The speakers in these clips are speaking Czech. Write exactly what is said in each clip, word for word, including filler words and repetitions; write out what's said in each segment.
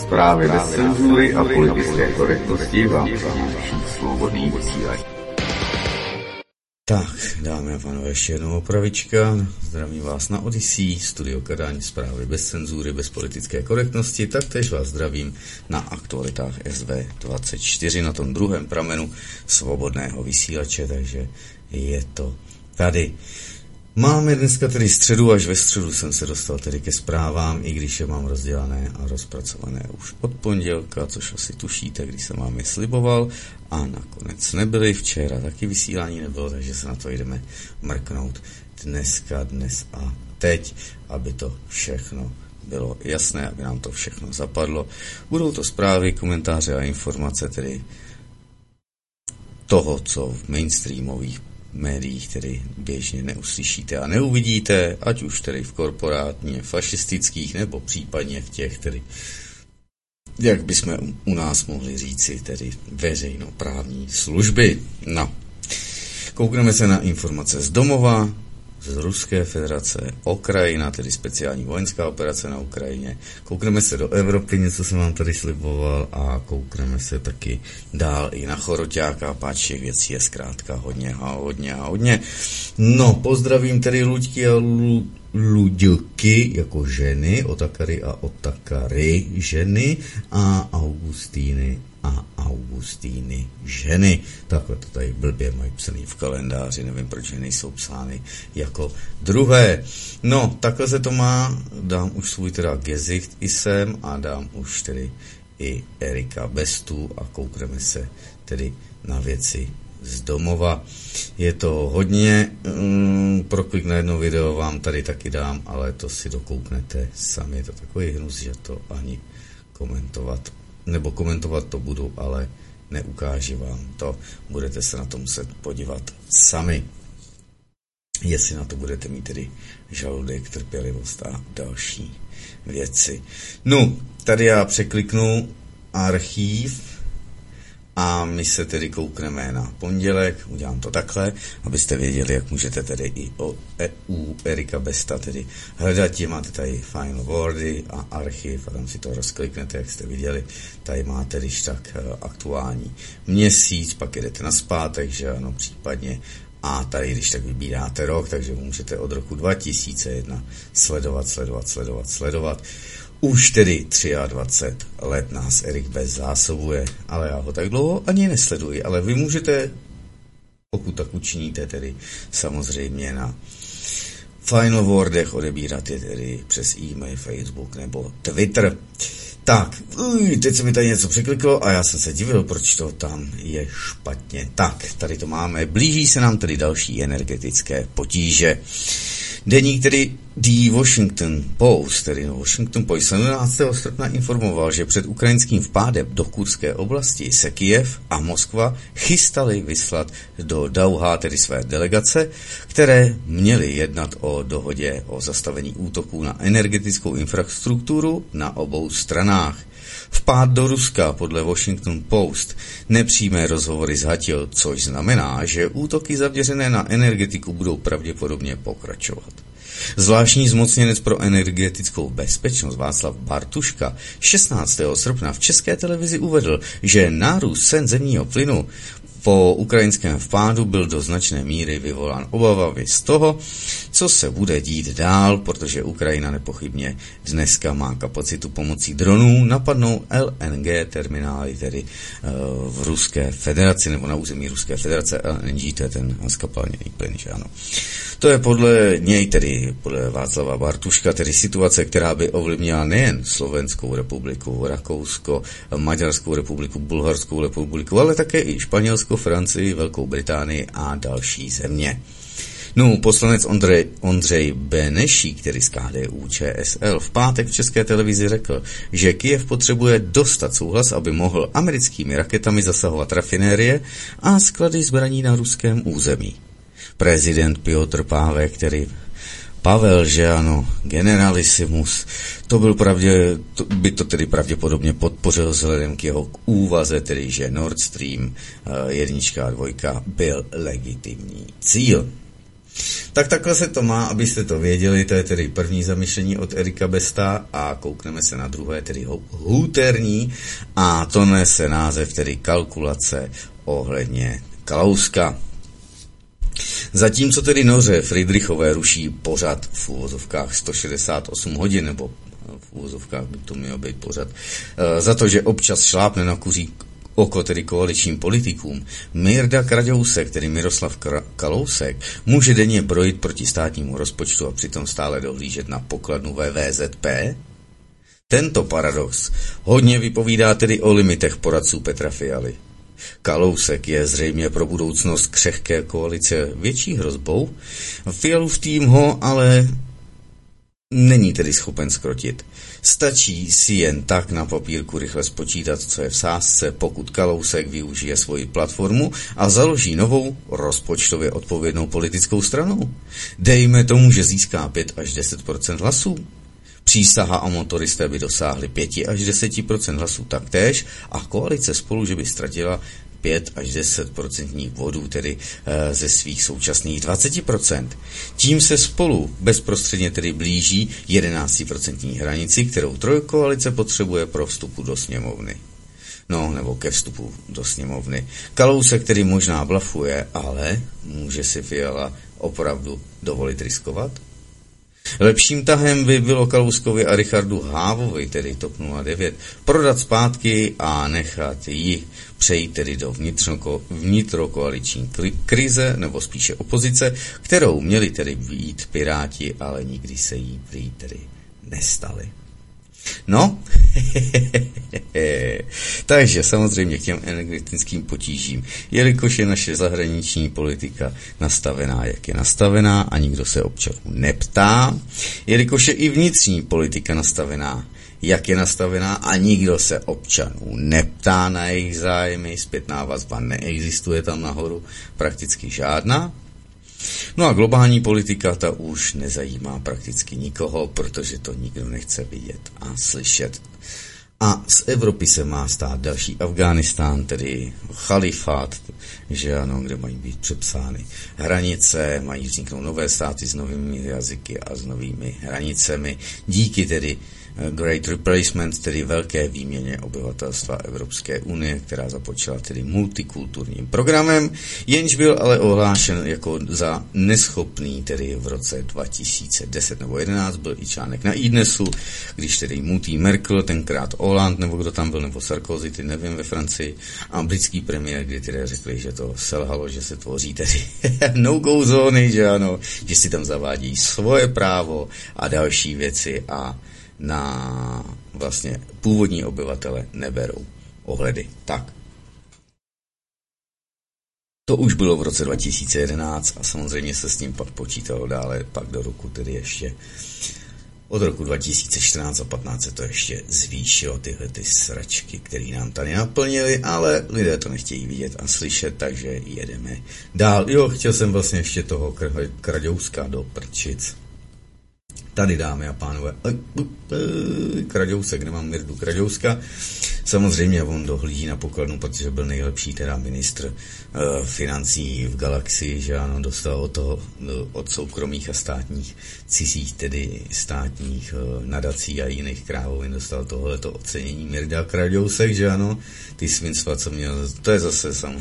Zprávy bez cenzury a politické korektnosti vám přináší Svobodný vysílač. Tak, dámy a pánové, ještě jednou opravička. Zdravím vás na Odyssey, Studio Kadaň, zprávy bez cenzury, bez politické korektnosti. Taktéž vás zdravím na aktualitách S V dvacet čtyři, na tom druhém pramenu svobodného vysílače, takže je to tady. Máme dneska tedy středu, až ve středu jsem se dostal tedy ke zprávám, i když je mám rozdělané a rozpracované už od pondělka, což asi tušíte, když jsem vám je sliboval, a nakonec nebyly, včera taky vysílání nebylo, takže se na to jdeme mrknout dneska, dnes a teď, aby to všechno bylo jasné, aby nám to všechno zapadlo. Budou to zprávy, komentáře a informace tedy toho, co v mainstreamových médiích tedy běžně neuslyšíte a neuvidíte, ať už tedy v korporátně, fašistických, nebo případně v těch, tedy, jak bychom u nás mohli říci, tedy veřejnoprávní služby. No, koukneme se na informace z domova, z Ruské federace, Ukrajina, tedy speciální vojenská operace na Ukrajině. Koukneme se do Evropy, něco jsem vám tady sliboval, a koukneme se taky dál i na Choroťáka, páč těch věcí je zkrátka hodně a hodně a hodně. No, pozdravím tedy Luďky a Lu, Luďky jako ženy, Otakary a Otakary ženy a Augustíny a Augustíny ženy. Takhle to tady blbě mají psaný v kalendáři, nevím, proč nejsou psány jako druhé. No, takhle se to má, dám už svůj teda gezicht i sem a dám už tedy i Erika Bestu a koukneme se tedy na věci z domova. Je to hodně, mm, pro klik na jedno video vám tady taky dám, ale to si dokouknete sami, je to takový hnus, že to ani komentovat nebo komentovat to budu, ale neukáži vám to. Budete se na to muset podívat sami. Jestli na to budete mít tedy žaludek, trpělivost a další věci. No, tady já překliknu archív a my se tedy koukneme na pondělek, udělám to takhle, abyste věděli, jak můžete tedy i o, e, u Erika Besta tedy hledat. Máte tady Final Wordy a archiv a tam si to rozkliknete, jak jste viděli. Tady máte když tak aktuální měsíc, pak jdete na zpátek, že ano, případně. A tady, když tak vybíráte rok, takže můžete od roku dva tisíce jedna sledovat, sledovat, sledovat, sledovat. Už tedy dvacet tři let nás Erik Best zásobuje, ale já ho tak dlouho ani nesleduji. Ale vy můžete, pokud tak učiníte, tedy samozřejmě na Final Wordech odebírat je tedy přes e-mail, Facebook nebo Twitter. Tak, uj, teď se mi tady něco překliklo a já jsem se divil, proč to tam je špatně. Tak, tady to máme. Blíží se nám tedy další energetické potíže. Deník tedy The Washington Post, tedy Washington Post, sedmnáctého srpna informoval, že před ukrajinským vpádem do kurské oblasti se Kyjev a Moskva chystali vyslat do Dauhá tedy své delegace, které měly jednat o dohodě o zastavení útoků na energetickou infrastrukturu na obou stranách. Vpád do Ruska podle Washington Post nepřímé rozhovory zhatil, což znamená, že útoky zaměřené na energetiku budou pravděpodobně pokračovat. Zvláštní zmocněnec pro energetickou bezpečnost Václav Bartuška šestnáctého srpna v České televizi uvedl, že nárůst cen zemního plynu po ukrajinském vpádu byl do značné míry vyvolán obavami z toho, co se bude dít dál, protože Ukrajina nepochybně dneska má kapacitu pomocí dronů napadnout L N G terminály, tedy v Ruské federaci, nebo na území Ruské federace. L N G, to je ten skapalněný plyn, že ano. To je podle něj, tedy podle Václava Bartuška, tedy situace, která by ovlivnila nejen Slovenskou republiku, Rakousko, Maďarskou republiku, Bulharskou republiku, ale také i Španělsko, Francii, Velkou Británii a další země. No, poslanec Ondřej, Ondřej Benešík, který z K D U Č S L, v pátek v České televizi řekl, že Kyjev potřebuje dostat souhlas, aby mohl americkými raketami zasahovat rafinérie a sklady zbraní na ruském území. Prezident Piotr Pávek, který Pavel, že ano, generalissimus, to byl pravdě, to by to tedy pravděpodobně podpořil vzhledem k jeho úvaze, tedy že Nord Stream jednička a dvojka byl legitimní cíl. Tak takhle se to má, abyste to věděli, to je tedy první zamyšlení od Erika Besta a koukneme se na druhé, tedy hůterní, a to nese název tedy kalkulace ohledně Kalouska. Zatímco tedy noře Friedrichové ruší pořad v úvozovkách sto šedesát osm hodin, nebo v úvozovkách by to mělo být pořad, za to, že občas šlápne na kuří oko tedy koaličním politikům, Mirda Kraďousek, tedy Miroslav Kalousek, může denně brojit proti státnímu rozpočtu a přitom stále dohlížet na pokladnu V V Z P? Tento paradox hodně vypovídá tedy o limitech poradců Petra Fialy. Kalousek je zřejmě pro budoucnost křehké koalice větší hrozbou, Fialův tým ho ale není tedy schopen skrotit. Stačí si jen tak na papírku rychle spočítat, co je v sázce, pokud Kalousek využije svoji platformu a založí novou rozpočtově odpovědnou politickou stranu. Dejme tomu, že získá pět až deset procent hlasů. Přísaha a motoristé by dosáhli pět až deset procent hlasů taktéž a koalice Spolu, že by ztratila pět až deset procentních bodů, tedy e, ze svých současných dvacet procent. Tím se Spolu bezprostředně tedy blíží jedenáctiprocentní hranici, kterou trojkoalice potřebuje pro vstupu do sněmovny. No, nebo ke vstupu do sněmovny. Kalousek tedy možná blafuje, ale může si Fiala opravdu dovolit riskovat? Lepším tahem by bylo Kalouskovi a Richardu Hávovi, tedy TOP nula devět, prodat zpátky a nechat ji přejít tedy do vnitrokoaliční krize, nebo spíše opozice, kterou měli tedy být Piráti, ale nikdy se jí prý tedy nestali. No, takže samozřejmě k těm energetickým potížím, jelikož je naše zahraniční politika nastavená, jak je nastavená a nikdo se občanů neptá, jelikož je i vnitřní politika nastavená, jak je nastavená a nikdo se občanů neptá na jejich zájmy, zpětná vazba neexistuje tam nahoru, prakticky žádná. No a globální politika ta už nezajímá prakticky nikoho, protože to nikdo nechce vidět a slyšet. A z Evropy se má stát další Afghánistán, tedy chalifát, že ano, kde mají být přepsány hranice, mají vzniknout nové státy s novými jazyky a s novými hranicemi, díky tedy Great Replacement, tedy velké výměně obyvatelstva Evropské unie, která započala tedy multikulturním programem, jenž byl ale ohlášen jako za neschopný tedy v roce dva tisíce deset nebo jedenáct, byl i článek na iDnesu, když tedy mutý Merkel, tenkrát Hollande, nebo kdo tam byl, nebo Sarkozy, ty nevím, ve Francii, a britský premiér, kdy tedy řekli, že to selhalo, že se tvoří tedy no-go zóny, že ano, že si tam zavádí svoje právo a další věci a na vlastně původní obyvatele neberou ohledy. Tak. To už bylo v roce dva tisíce jedenáct a samozřejmě se s tím pak počítalo dále, pak do roku tedy ještě od roku dva tisíce čtrnáct a patnáct se to ještě zvýšilo, tyhle ty sračky, které nám tady naplnili, ale lidé to nechtějí vidět a slyšet, takže jedeme dál. Jo, chtěl jsem vlastně ještě toho Kraďouska do prčic. Tady, dámy a pánové, Kraďousek, nemám Mirdu Kraďouska. Samozřejmě on dohlíží na pokladnu, protože byl nejlepší teda ministr uh, financí v galaxii, že ano, dostal od toho, od soukromých a státních cizích, tedy státních uh, nadací a jiných krávovin, dostal tohleto ocenění Mirda Kraďousek, že ano, ty svinstva, co měl, to je zase sam.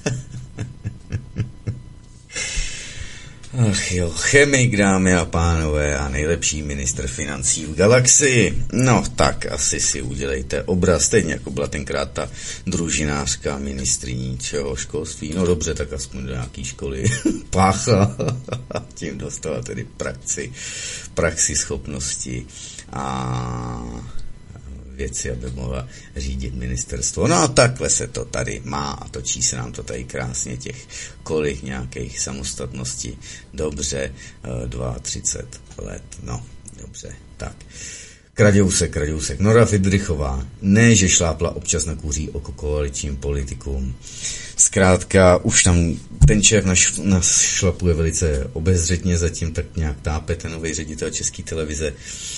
Ach jo, chemik, dámy a pánové, a nejlepší ministr financí v galaxii. No tak asi si udělejte obraz, stejně jako byla tenkrát ta družinářka ministryní čeho školství. No dobře, tak aspoň do nějaký školy páchla a tím dostala tedy praxi, praxi schopnosti a věci, aby mohla řídit ministerstvo. No a takhle se to tady má a točí se nám to tady krásně těch kolik nějakých samostatností. Dobře, třicet dva let, no, dobře, tak. Kraďousek, Kraďousek, Nora Fridrichová, ne, že šlápla občas na kuří oko koaličním politikům. Zkrátka, už tam ten šéf našlapuje velice obezřetně, zatím tak nějak tápe ten nový ředitel České televize.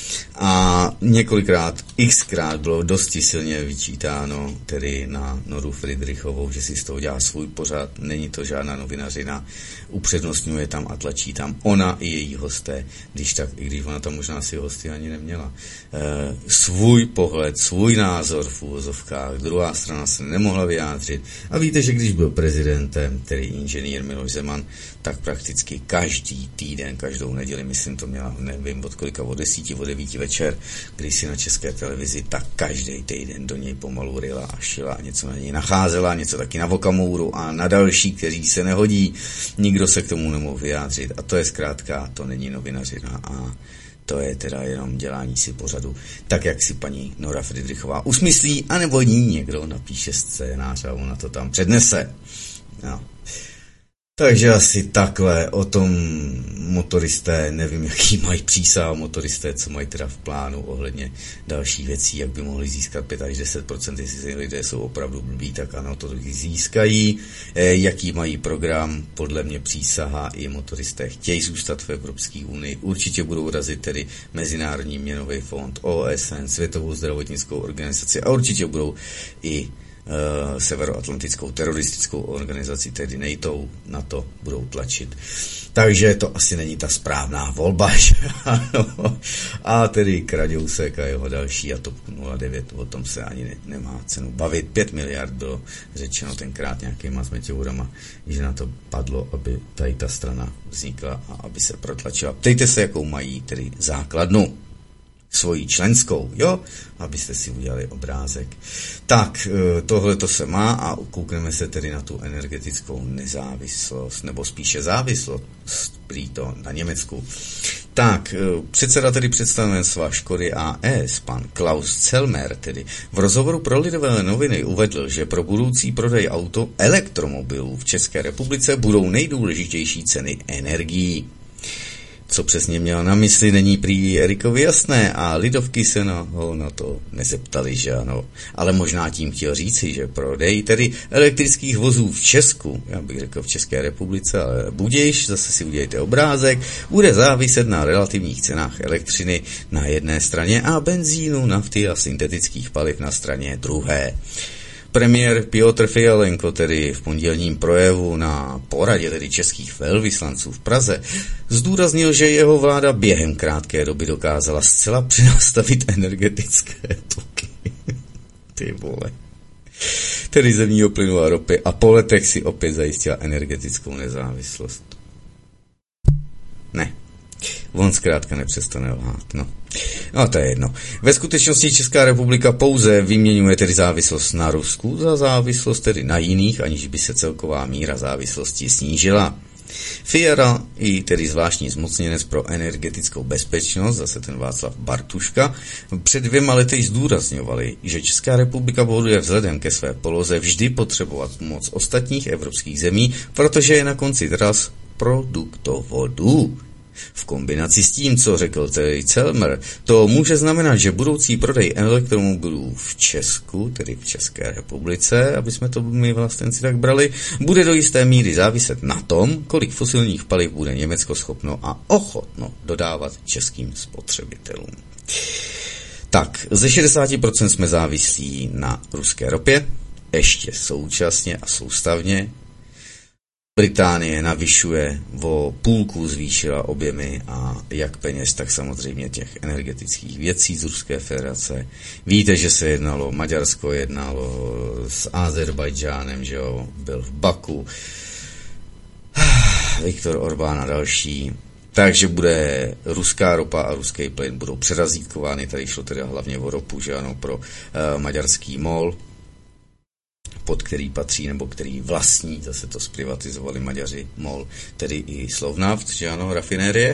A několikrát, xkrát bylo dosti silně vyčítáno tedy na Noru Fridrichovou, že si z toho dělá svůj pořad, není to žádná novinařina, upřednostňuje tam a tlačí tam ona i její hosté, když tak, i když ona tam možná si hosty ani neměla. E, svůj pohled, svůj názor v úvozovkách, druhá strana se nemohla vyjádřit. A víte, že když byl prezidentem, tedy inženýr Miloš Zeman, tak prakticky každý týden, každou neděli, myslím, to měla, nevím od kolika, od desíti, od devíti večer, když si na České televizi, tak každý týden do něj pomalu ryla a šila a něco na něj nacházela, něco taky na Okamuru a na další, kteří se nehodí. Nikdo se k tomu nemohl vyjádřit a to je zkrátka, to není novinařina a to je teda jenom dělání si pořadu, tak jak si paní Nora Fridrichová usmyslí, anebo ní někdo napíše scénář a ona to tam přednese. No. Takže asi takhle o tom motoristé, nevím, jaký mají přísah motoristé, co mají teda v plánu ohledně dalších věcí, jak by mohli získat pět až deset procent, jestli lidé jsou opravdu blbí, tak ano, to získají. E, jaký mají program, podle mě přísaha i motoristé chtějí zůstat v Evropské unii, určitě budou razit tedy Mezinárodní měnový fond, O S N, Světovou zdravotnickou organizaci a určitě budou i Uh, severoatlantickou teroristickou organizaci, tedy NATO, na to budou tlačit. Takže to asi není ta správná volba, že ano. A tedy Kraďousek a jeho další a TOP nula devět, o tom se ani ne, nemá cenu bavit. Pět miliard bylo řečeno tenkrát nějakýma zmeťourama, že na to padlo, aby tady ta strana vznikla a aby se protlačila. Ptejte se, jakou mají tedy základnu. Svojí členskou, jo, abyste si udělali obrázek. Tak, tohle to se má a koukneme se tedy na tu energetickou nezávislost, nebo spíše závislost, prý to na Německu. Tak, předseda tedy představenstva Škody A S, pan Klaus Celmer, tedy v rozhovoru pro Lidové noviny uvedl, že pro budoucí prodej auto elektromobilů v České republice budou nejdůležitější ceny energií. Co přesně měl na mysli, není prý Erikovi jasné a lidovky se na, ho na to nezeptali, že ano. Ale možná tím chtěl říci, že prodej tedy elektrických vozů v Česku, já bych řekl v České republice, ale budiš, zase si udělejte obrázek, bude záviset na relativních cenách elektřiny na jedné straně a benzínu, nafty a syntetických paliv na straně druhé. Premiér Piotr Fialenko tedy v pondělním projevu na poradě tedy českých velvyslanců v Praze zdůraznil, že jeho vláda během krátké doby dokázala zcela přenastavit energetické toky. Ty vole. Tedy zemního plynu a ropy a po letech si opět zajistila energetickou nezávislost. Ne. On zkrátka nepřestane lhát, no. No to je jedno. Ve skutečnosti Česká republika pouze vyměňuje tedy závislost na Rusku za závislost tedy na jiných, aniž by se celková míra závislosti snížila. Fiala i tedy zvláštní zmocněnec pro energetickou bezpečnost, zase ten Václav Bartuška, před dvěma lety zdůrazňovali, že Česká republika bude vzhledem ke své poloze vždy potřebovat pomoc ostatních evropských zemí, protože je na konci tras produktovodů. V kombinaci s tím, co řekl tedy Celmer, to může znamenat, že budoucí prodej elektromobilů v Česku, tedy v České republice, aby jsme to my vlastenci tak brali, bude do jisté míry záviset na tom, kolik fosilních paliv bude Německo schopno a ochotno dodávat českým spotřebitelům. Tak, ze šedesát procent jsme závislí na ruské ropě, ještě současně a soustavně. Británie navyšuje, o půlku zvýšila objemy a jak peněz, tak samozřejmě těch energetických věcí z Ruské federace. Víte, že se jednalo, Maďarsko jednalo s Azerbajdžánem, že jo, byl v Baku, Viktor Orbán a další. Takže bude ruská ropa a ruský plyn budou přerazítkovány, tady šlo teda hlavně o ropu, že ano, pro uh, maďarský MOL, pod který patří, nebo který vlastní, zase to zprivatizovali Maďaři, MOL, tedy i Slovnaft, že ano, rafinérie.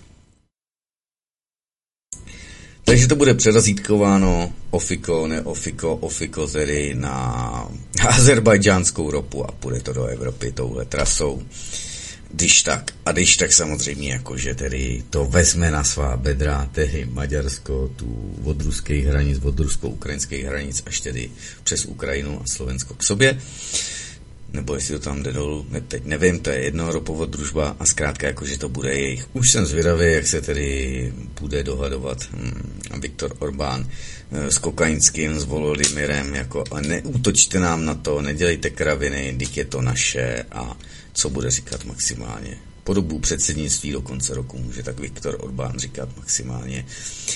Takže to bude přerazítkováno ofiko, ne ofiko, ofiko tedy na azerbajdžánskou ropu a půjde to do Evropy touhle trasou. Když tak, a když tak samozřejmě jakože tedy to vezme na svá bedra, tedy Maďarsko, tu od ruských hranic, od rusko-ukrajinských hranic, až tedy přes Ukrajinu a Slovensko k sobě. nebo jestli to tam jde dolů, ne, teď nevím, to je jedno, ropovod družba a zkrátka jako, že to bude jejich. Už jsem zvědavý, jak se tedy bude dohadovat hm, Viktor Orbán s Kokainským, s Volodymyrem, jako a neútočte nám na to, nedělejte kraviny, dík je to naše a co bude říkat maximálně. Po dobu předsednictví do konce roku může tak Viktor Orbán říkat maximálně,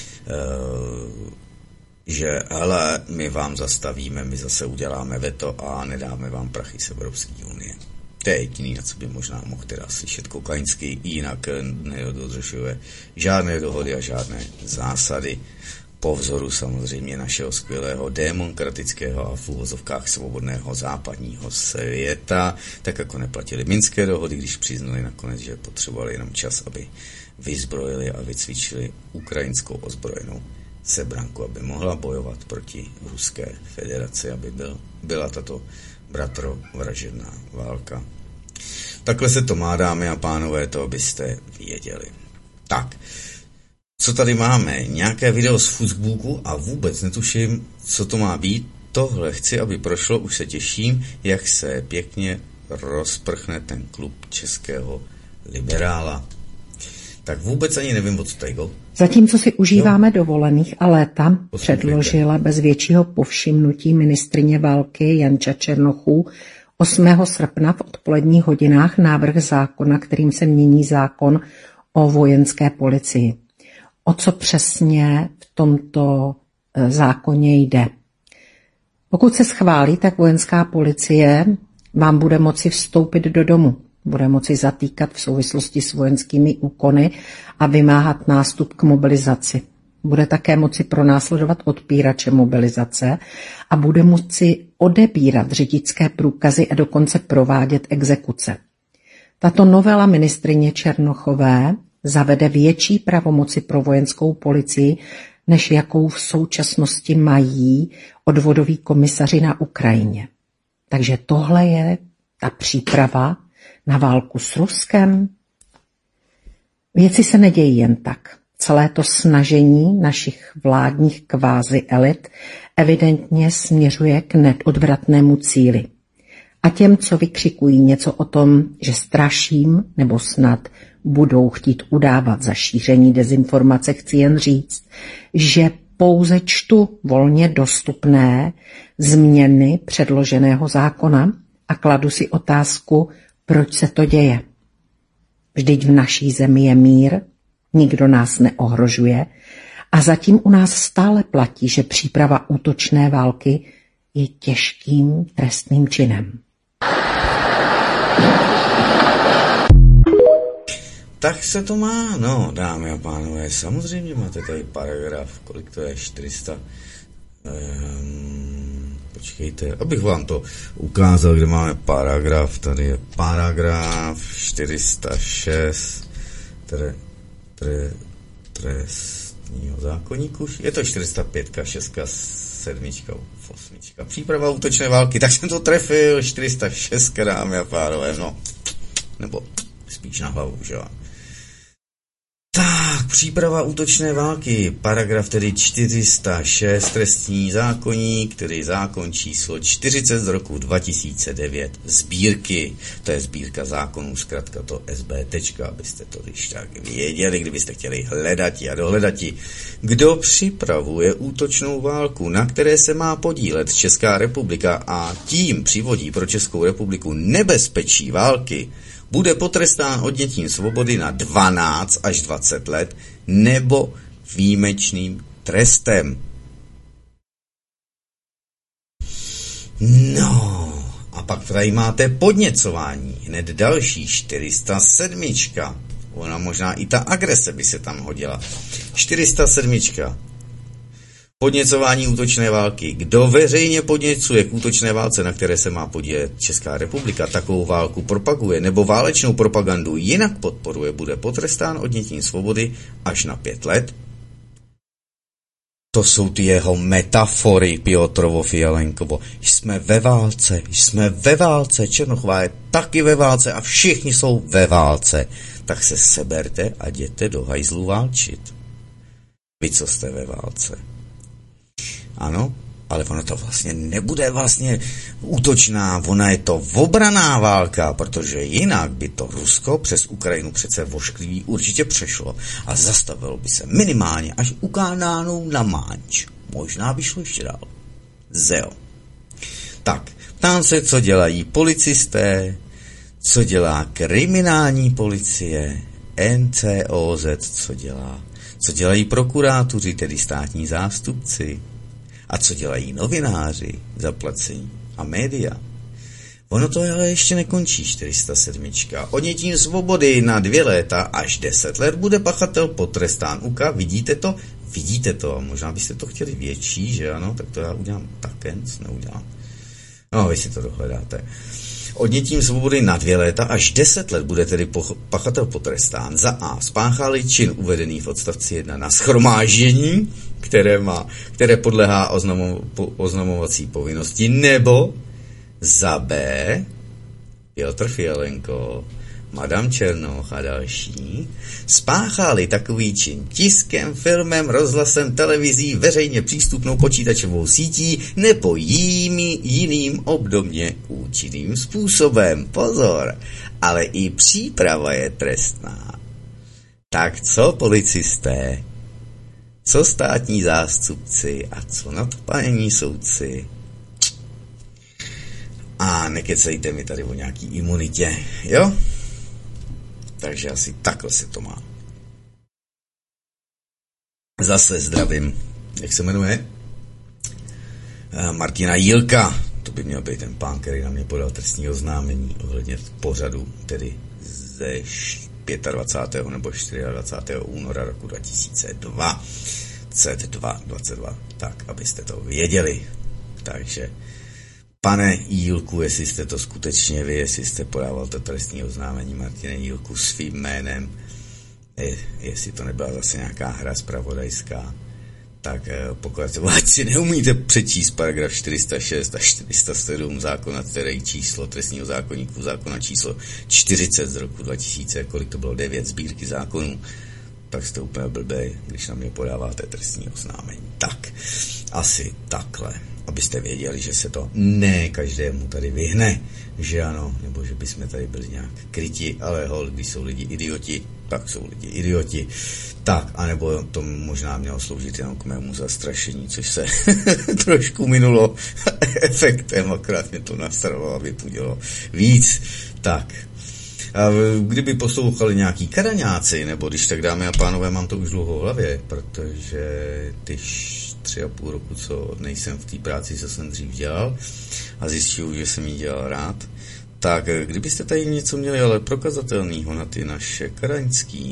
uh, že hele, my vám zastavíme, my zase uděláme veto a nedáme vám prachy z Evropské unie. To je jediný, na co by možná mohl teda slyšet Kokainský, jinak nedodržuje žádné dohody a žádné zásady. Po vzoru samozřejmě našeho skvělého demokratického a v úvozovkách svobodného západního světa, tak jako neplatili minské dohody, když přiznali nakonec, že potřebovali jenom čas, aby vyzbrojili a vycvičili ukrajinskou ozbrojenou sebranku, aby mohla bojovat proti Ruské federaci, aby byl, byla tato bratrovražedná válka. Takhle se to má, dámy a pánové, to byste věděli. Tak, co tady máme? Nějaké video z Facebooku a vůbec netuším, co to má být. Tohle chci, aby prošlo, už se těším, jak se pěkně rozprchne ten klub českého liberála. Tak vůbec ani nevím, o co tady go. Zatímco si užíváme jo. dovolených a léta, předložila bez většího povšimnutí ministryně války Janča Černochů osmého srpna v odpoledních hodinách návrh zákona, kterým se mění zákon o vojenské policii. O co přesně v tomto zákoně jde? Pokud se schválí, tak vojenská policie vám bude moci vstoupit do domu. Bude moci zatýkat v souvislosti s vojenskými úkony a vymáhat nástup k mobilizaci. Bude také moci pronásledovat odpírače mobilizace a bude moci odebírat řidičské průkazy a dokonce provádět exekuce. Tato novela ministryně Černochové zavede větší pravomoci pro vojenskou policii, než jakou v současnosti mají odvodoví komisaři na Ukrajině. Takže tohle je ta příprava na válku s Ruskem. Věci se nedějí jen tak. Celé to snažení našich vládních kvázi elit evidentně směřuje k neodvratnému cíli. A těm, co vykřikují něco o tom, že straším nebo snad budou chtít udávat za šíření dezinformace, chci jen říct, že pouze čtu volně dostupné změny předloženého zákona a kladu si otázku, proč se to děje. Vždyť v naší zemi je mír, nikdo nás neohrožuje a zatím u nás stále platí, že příprava útočné války je těžkým trestným činem. Tak se to má, no, dámy a pánové, samozřejmě máte tady paragraf, kolik to je, čtyři sta, um, počkejte, abych vám to ukázal, kde máme paragraf, tady je paragraf čtyři sta šest tre, tre, trestního zákoníku, je to čtyři sta pět, šest, sedm, osm. Příprava útočné války, tak jsem to trefil, čtyři sta šest, dámy a pánové, no, nebo spíš na hlavu, že jo. Tak, příprava útočné války, paragraf tedy čtyři sta šest trestní zákoník, který zákon číslo čtyřicet z roku dva tisíce devět sbírky, to je sbírka zákonů, zkrátka to S B T, abyste to když tak věděli, kdybyste chtěli hledati a dohledati. Kdo připravuje útočnou válku, na které se má podílet Česká republika a tím přivodí pro Českou republiku nebezpečí války, bude potrestán odnětím svobody na dvanáct až dvacet let nebo výjimečným trestem. No, a pak tady máte podněcování, hned další čtyři sta sedm. Ona možná i ta agrese by se tam hodila. čtyři sta sedm. Podněcování útočné války. Kdo veřejně podněcuje k útočné válce, na které se má podílet Česká republika, takovou válku propaguje nebo válečnou propagandu jinak podporuje, bude potrestán odnětím svobody až na pět let. To jsou ty jeho metafory, Piotrovo, Fialenkovo. Jsme ve válce, jsme ve válce, Černochová je taky ve válce a všichni jsou ve válce. Tak se seberte a jděte do hajzlu válčit. Vy, co jste ve válce. Ano, ale ono to vlastně nebude vlastně útočná, ona je to obraná válka, protože jinak by to Rusko přes Ukrajinu přece vošklivý určitě přešlo a zastavilo by se minimálně až u Kanánu na Manč. Možná by šlo ještě dál. Zeo. Tak, ptám se, co dělají policisté, co dělá kriminální policie, N C O Z, co dělá, co dělají prokurátoři, tedy státní zástupci, a co dělají novináři, zaplacení a média. Ono to ale ještě nekončí, čtyři sta sedm. Odnětím svobody na dvě léta až deset let bude pachatel potrestán. Uka, vidíte to? Vidíte to. Možná byste to chtěli větší, že ano? Tak to já udělám také, nic neudělám. No, vy si to dohledáte. Odnětím svobody na dvě léta až deset let bude tedy pachatel potrestán za A. Spáchal-li čin uvedený v odstavci jedna na shromáždění, které, má, které podléhá oznamo, po, oznamovací povinnosti, nebo za B. Piotr Fialenko, Madame Černoch a další, spáchali takový čin tiskem, filmem, rozhlasem, televizí, veřejně přístupnou počítačovou sítí nebo jimi, jiným obdobně účinným způsobem. Pozor, ale i příprava je trestná. Tak co policisté, co státní zástupci a co nadpájení soudci? A nekecejte mi tady o nějaký imunitě, jo? Takže asi takhle se to má. Zase zdravím. Jak se jmenuje? Martina Jílka. To by měl být ten pán, který na mě podal trestní oznámení ohledně pořadu, tedy ze dvacátého pátého nebo dvacátého čtvrtého února roku dva tisíce dvacet dva. dvacet dva. Tak, abyste to věděli. Takže pane Jílku, jestli jste to skutečně vy, jestli jste podával to trestní oznámení Martine Jílku svým jménem, je, jestli to nebyla zase nějaká hra zpravodajská, tak pokud si neumíte přečíst paragraf čtyři sta šest a čtyři sta sedm zákona, který číslo trestního zákoníku, zákona číslo čtyřicet z roku dva tisíce, kolik to bylo, devět sbírky zákonů, tak jste úplně blbej, když na mě podáváte trestní oznámení. Tak, asi takhle. Abyste věděli, že se to ne každému tady vyhne, že ano, nebo že bychom tady byli nějak kryti, ale hol, když jsou lidi idioti, tak jsou lidi idioti. Tak, anebo to možná mělo sloužit jenom k mému zastrašení, což se trošku minulo efektem, akorát mě to nastaralo, aby půdělo víc. Tak, a kdyby poslouchali nějaký karaňáci, nebo když tak, dámy a pánové, mám to už dlouho v hlavě, protože ty tři a půl roku, co nejsem v té práci, co jsem dřív dělal a zjistil, že jsem ji dělal rád, tak kdybyste tady něco měli ale prokazatelného na ty naše karaňský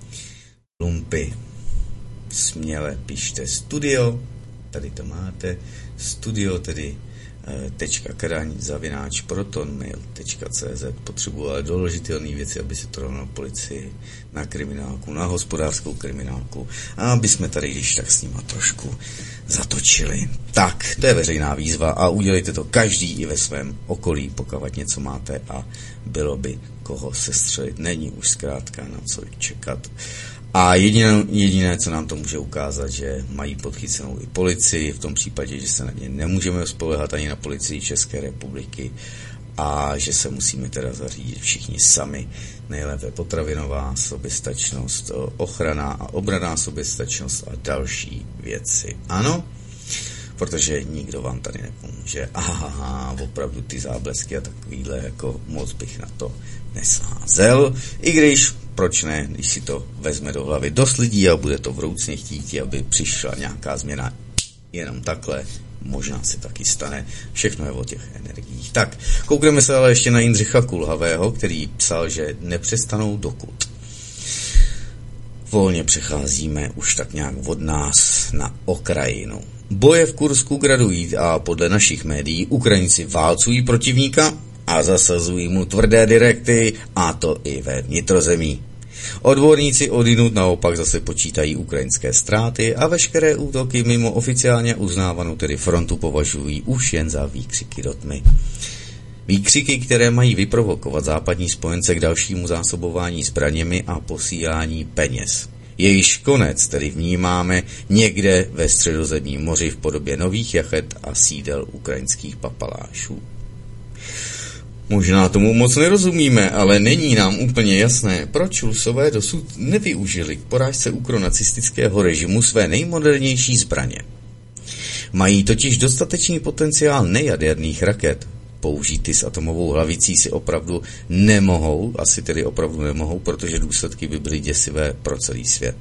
lumpy, směle pište studio, tady to máte, studio tedy tečka kraň zavináč protonmail tečka cz. Potřebuji ale doložitelné věci, aby se to rovnalo policii, na kriminálku, na hospodářskou kriminálku, a aby jsme tady když tak s nima trošku zatočili. Tak, to je veřejná výzva a udělejte to každý i ve svém okolí, pokud něco máte a bylo by koho sestřelit. Není už zkrátka na co čekat. A jediné, jediné, co nám to může ukázat, že mají podchycenou i policii, v tom případě, že se na ně nemůžeme spoléhat ani na policii České republiky a že se musíme teda zařídit všichni sami. Nejlépe potravinová soběstačnost, ochrana a obranná soběstačnost a další věci. Ano, protože nikdo vám tady nepomůže. Aha, opravdu ty záblesky a takovýhle, jako moc bych na to nesázel. I když, proč ne, když si to vezme do hlavy dost lidí a bude to vroucně chtít, aby přišla nějaká změna jenom takhle, možná se taky stane. Všechno je o těch energiích. Tak, koukneme se ale ještě na Jindřicha Kulhavého, který psal, že nepřestanou dokud. Volně přecházíme už tak nějak od nás na Ukrajinu. Boje v Kursku gradují a podle našich médií Ukrajinci válcují protivníka a zasazují mu tvrdé direkty, a to i ve vnitrozemí. Odborníci odinut naopak zase počítají ukrajinské ztráty a veškeré útoky mimo oficiálně uznávanou tedy frontu považují už jen za výkřiky do tmy. Výkřiky, které mají vyprovokovat západní spojence k dalšímu zásobování zbraněmi a posílání peněz. Jejíž konec tedy vnímáme někde ve Středozemním moři v podobě nových jachet a sídel ukrajinských papalášů. Možná tomu moc nerozumíme, ale není nám úplně jasné, proč Rusové dosud nevyužili k porážce ukronacistického režimu své nejmodernější zbraně. Mají totiž dostatečný potenciál nejaderných raket. Použít s atomovou hlavicí si opravdu nemohou, asi tedy opravdu nemohou, protože důsledky by byly děsivé pro celý svět.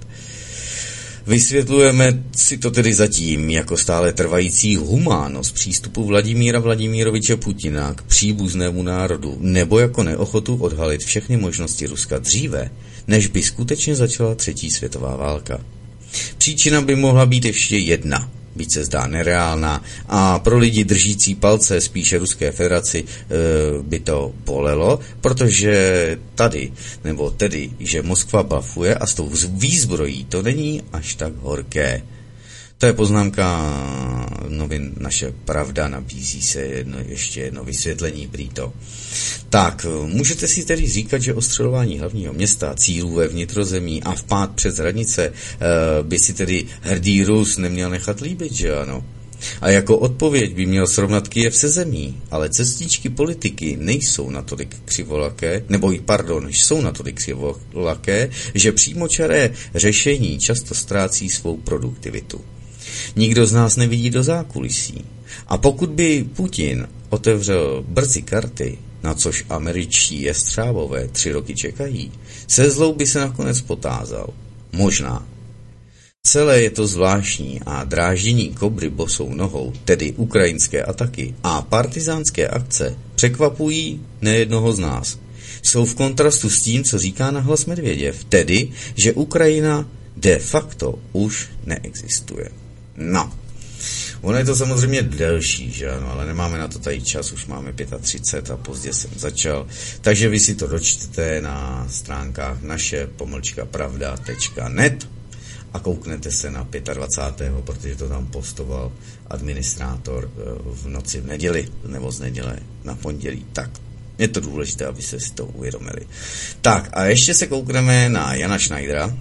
Vysvětlujeme si to tedy zatím jako stále trvající humánnost přístupu Vladimíra Vladimíroviče Putina k příbuznému národu, nebo jako neochotu odhalit všechny možnosti Ruska dříve, než by skutečně začala třetí světová válka. Příčina by mohla být ještě jedna, byť se zdá nereálná, a pro lidi držící palce spíše Ruské federaci e, by to bolelo, protože tady, nebo tedy, že Moskva blafuje a s tou výzbrojí to není až tak horké. To je poznámka novin Naše pravda, nabízí se jedno, ještě jedno vysvětlení prýto. Tak, můžete si tedy říkat, že ostřelování hlavního města, cílů ve vnitrozemí a vpád přes hranice e, by si tedy hrdý Rus neměl nechat líbit, že ano? A jako odpověď by měl srovnat Kyjev se zemí, ale cestičky politiky nejsou natolik křivolaké, nebo pardon, jsou natolik křivolaké, že přímočaré řešení často ztrácí svou produktivitu. Nikdo z nás nevidí do zákulisí. A pokud by Putin otevřel brzy karty, na což američtí jestřábové tři roky čekají, se zlou by se nakonec potázal. Možná. Celé je to zvláštní a dráždění kobry bosou nohou, tedy ukrajinské ataky a partizánské akce, překvapují nejednoho z nás. Jsou v kontrastu s tím, co říká nahlas Medvěděv, tedy, že Ukrajina de facto už neexistuje. No, ono je to samozřejmě delší, že ano, ale nemáme na to tady čas, už máme třicet pět a pozdě jsem začal, takže vy si to dočtete na stránkách naše pomlčka pravda tečka net a kouknete se na dvacátého pátého protože to tam postoval administrátor v noci v neděli, nebo z neděle na pondělí, tak je to důležité, aby se si to uvědomili. Tak a ještě se koukneme na Jana Schneidera,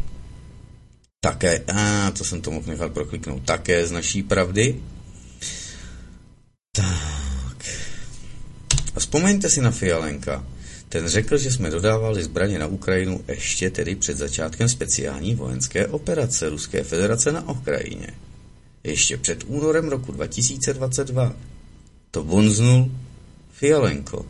také, a to jsem to mohl nechat prokliknout, také z Naší pravdy. Tak. A vzpomeňte si na Fialenka. Ten řekl, že jsme dodávali zbraně na Ukrajinu ještě tedy před začátkem speciální vojenské operace Ruské federace na Ukrajině. Ještě před únorem roku dva tisíce dvacet dva. To bonznul Fialenko.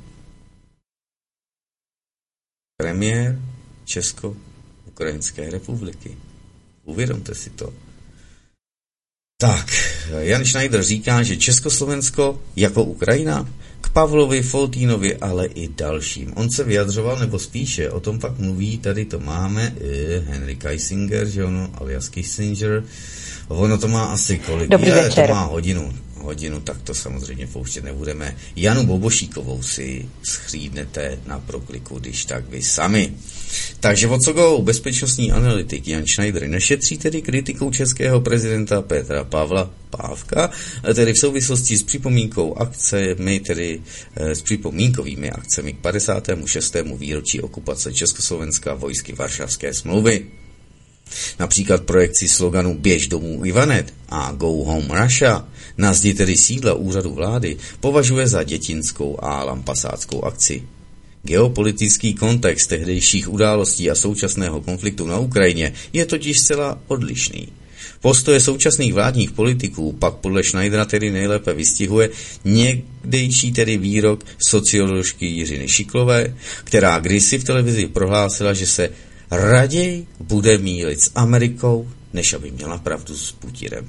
Premiér Česko-Ukrajinské republiky. Uvědomte si to. Tak, Jan Schneider říká, že Československo jako Ukrajina k Pavlovi, Foltínovi, ale i dalším. On se vyjadřoval, nebo spíše, o tom pak mluví, tady to máme, Henry Kissinger, že ono, alias Kissinger, ono to má asi kolik, Dobrý večer. To má hodinu, hodinu, tak to samozřejmě pouštět nebudeme. Janu Bobošíkovou si schlídnete na prokliku, když tak vy sami. Takže o co go, bezpečnostní analytik Jan Schneider nešetří tedy kritikou českého prezidenta Petra Pavla Pávka, tedy v souvislosti s připomínkou akcemi, tedy s připomínkovými akcemi k padesátému šestému výročí okupace Československa vojsky Varšavské smlouvy. Například projekci sloganu Běž domů Ivanet a Go Home Russia na zdi tedy sídla úřadu vlády považuje za dětinskou a lampasáckou akci. Geopolitický kontext tehdejších událostí a současného konfliktu na Ukrajině je totiž zcela odlišný. Postoje současných vládních politiků pak podle Schneidera tedy nejlépe vystihuje někdejší tedy výrok socioložky Jiřiny Šiklové, která kdysi v televizi prohlásila, že se raději bude mýlit s Amerikou, než aby měla pravdu s Putinem.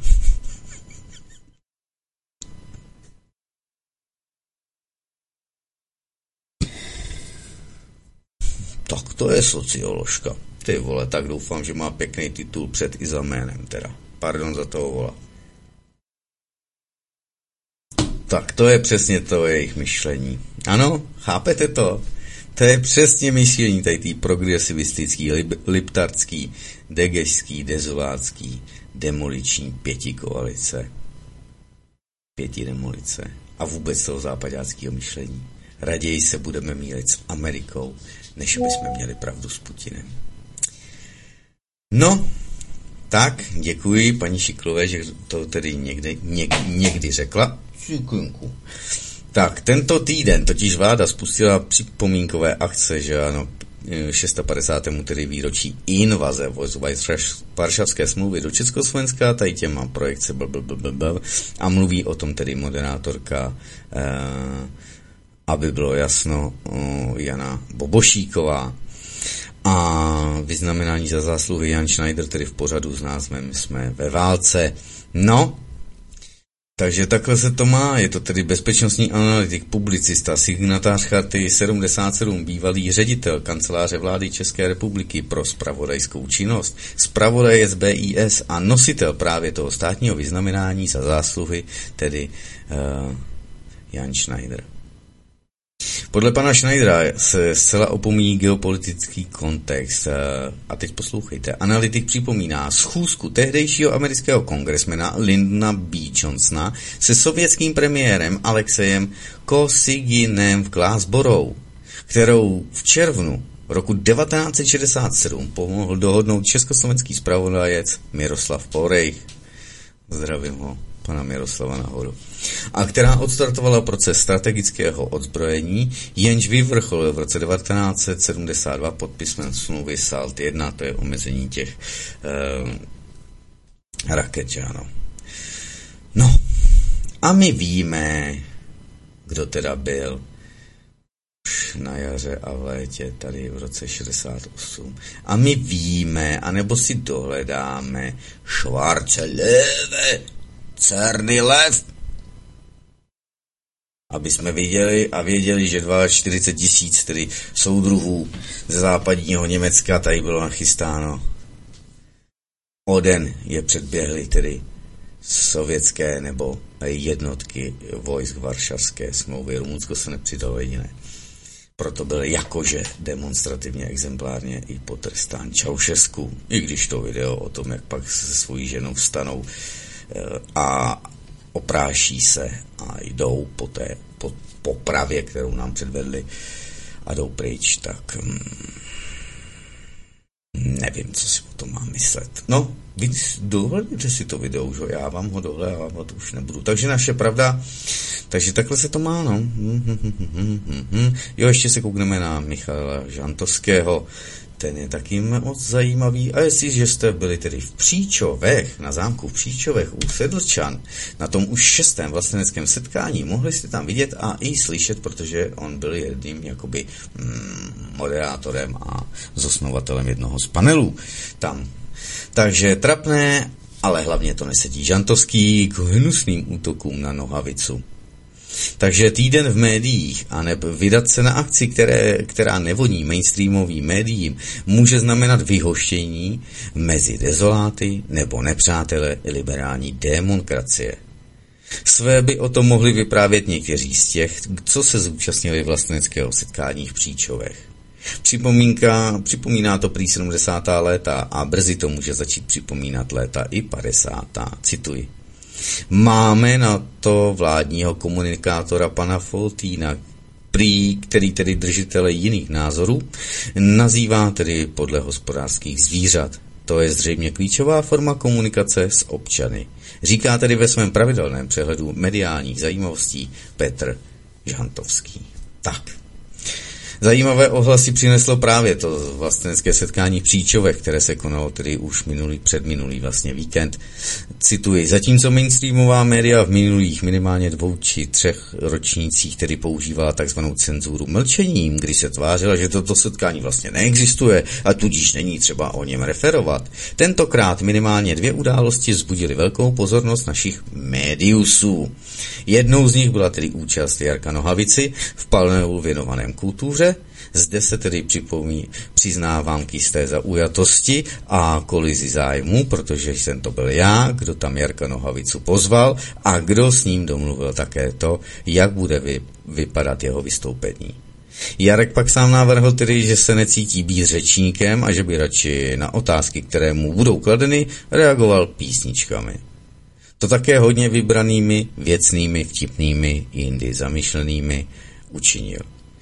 Tak to je socioložka. Ty vole, tak doufám, že má pěkný titul před i za jménem teda. Pardon za toho vola. Tak to je přesně to jejich myšlení. Ano, chápete to? To je přesně myšlení tady tý progresivistický, lib, liptarský, degežský, dezolátský, demoliční pětikoalice. Pěti demolice. A vůbec toho západáckého myšlení. Raději se budeme mýlit s Amerikou, než bychom měli pravdu s Putinem. No, Tak, děkuji paní Šiklové, že to tedy někdy, někdy, někdy řekla. Děkuji. Tak, tento týden totiž vláda spustila připomínkové akce, že ano, šestopadesátému tedy výročí invaze vojsk Varšavské smlouvy do Československa, tady těma projekce blablabla, a mluví o tom tedy moderátorka, eh, aby bylo jasno, Jana Bobošíková. A vyznamenání za zásluhy Jan Schneider, tedy v pořadu s názvem Jsme ve válce. No, takže takhle se to má, je to tedy bezpečnostní analytik, publicista, signatář charty sedmdesát sedm, bývalý ředitel kanceláře vlády České republiky pro zpravodajskou činnost, zpravodaj S B I S a nositel právě toho státního vyznamenání za zásluhy, tedy uh, Jan Schneider. Podle pana Schneidera se zcela opomíjí geopolitický kontext. A teď poslouchejte. Analytik připomíná schůzku tehdejšího amerického kongresmena Lyndona B. Johnsona se sovětským premiérem Alexejem Kosyginem v Glassboro, kterou v červnu roku devatenáct set šedesát sedm pomohl dohodnout československý zpravodajec Miroslav Porejch. Zdravím ho, pana Miroslava nahoru. A která odstartovala proces strategického odzbrojení, jenž vyvrcholil v roce devatenáct set sedmdesát dva podpisem smlouvy SALT jedna, to je omezení těch eh, raket, že ano. No, a my víme, kdo teda byl na jaře a v létě tady v roce šedesát osm. A my víme, anebo si dohledáme Schwarze Löwe, Černý lev, aby jsme viděli a věděli, že čtyřicet dva tisíc tedy soudruhů ze západního Německa tady bylo nachystáno. O den je předběhly tedy sovětské nebo jednotky vojsk Varšavské smlouvy. Rumunsko se nepřidalo jediné. Proto byl jakože demonstrativně exemplárně i potrestán Čaušesku, i když to video o tom, jak pak se svojí ženou vstanou a opráší se a jdou po té po, popravě, kterou nám předvedli, a jdou pryč, tak hmm, nevím, co si o tom mám myslet. No, vy dohledněte si to video, že? Já vám ho dohledávat už nebudu. Takže naše pravda, takže takhle se to má, no. Jo, ještě se koukneme na Michala Žantovského, ten je taky moc zajímavý. A jestliže jste byli tedy v Příčovech, na zámku v Příčovech u Sedlčan, na tom už šestém vlasteneckém setkání, mohli jste tam vidět a i slyšet, protože on byl jedním jakoby mm, moderátorem a zosnovatelem jednoho z panelů tam. Takže trapné, ale hlavně to nesedí Žantovský k hnusným útokům na Nohavicu. Takže týden v médiích a neb vydat se na akci, které, která nevoní mainstreamovým médiím, může znamenat vyhoštění mezi dezoláty nebo nepřátele liberální demokracie. Své by o tom mohli vyprávět někteří z těch, co se zúčastnili vlasteneckého setkání v Příčovech. Připomínka, připomíná to prý sedmdesátá léta a brzy to může začít připomínat léta i padesátá. Cituji. Máme na to vládního komunikátora pana Foltýna, prý, který tedy držitele jiných názorů nazývá tedy podle hospodářských zvířat. To je zřejmě klíčová forma komunikace s občany. Říká tedy ve svém pravidelném přehledu mediálních zajímavostí Petr Žantovský. Tak. Zajímavé ohlasy přineslo právě to vlastenecké setkání v Příčovech, které se konalo tedy už minulý, předminulý vlastně víkend. Cituji, zatímco mainstreamová média v minulých minimálně dvou či třech ročnících tedy používala takzvanou cenzuru mlčením, kdy se tvářila, že toto setkání vlastně neexistuje a tudíž není třeba o něm referovat. Tentokrát minimálně dvě události vzbudily velkou pozornost našich médiusů. Jednou z nich byla tedy účast Jarka Nohavici v panelu věnovaném kultuře. Zde se tedy připomí, přiznávám k jisté zaujatosti a kolizi zájmu, protože jsem to byl já, kdo tam Jarka Nohavicu pozval a kdo s ním domluvil také to, jak bude vy, vypadat jeho vystoupení. Jarek pak sám navrhl tedy, že se necítí být řečníkem a že by radši na otázky, které mu budou kladeny, reagoval písničkami. To také hodně vybranými, věcnými, vtipnými, jindy zamýšlenými učinil.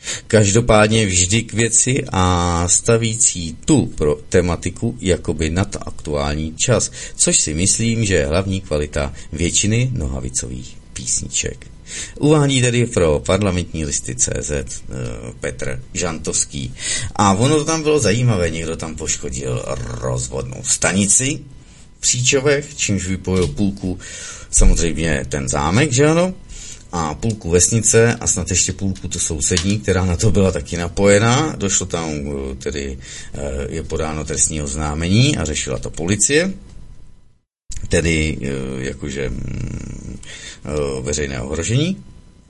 Každopádně vždy k věci a stavící tu pro tematiku jakoby nad aktuální čas, což si myslím, že je hlavní kvalita většiny nohavicových písniček. Uvádí tedy pro parlamentní listy C Z Petr Žantovský. A ono to tam bylo zajímavé, někdo tam poškodil rozvodnou stanici v Příčovech, čímž vypojil půlku, samozřejmě ten zámek, že ano, a půlku vesnice a snad ještě půlku to sousední, která na to byla taky napojená. Došlo tam, tedy je podáno trestní oznámení a řešila to policie, tedy jakože veřejné ohrožení.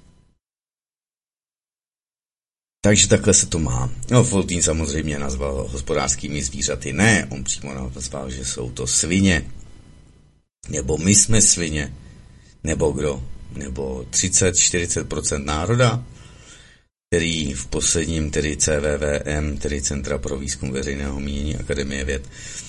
Takže takhle se to má. No, Foltín samozřejmě nazval hospodářskými zvířaty. Ne, on přímo nazval, že jsou to svině. Nebo my jsme svině. Nebo kdo? Nebo třicet až čtyřicet procent národa, který v posledním, tedy C V V M, tedy Centra pro výzkum veřejného mínění Akademie věd,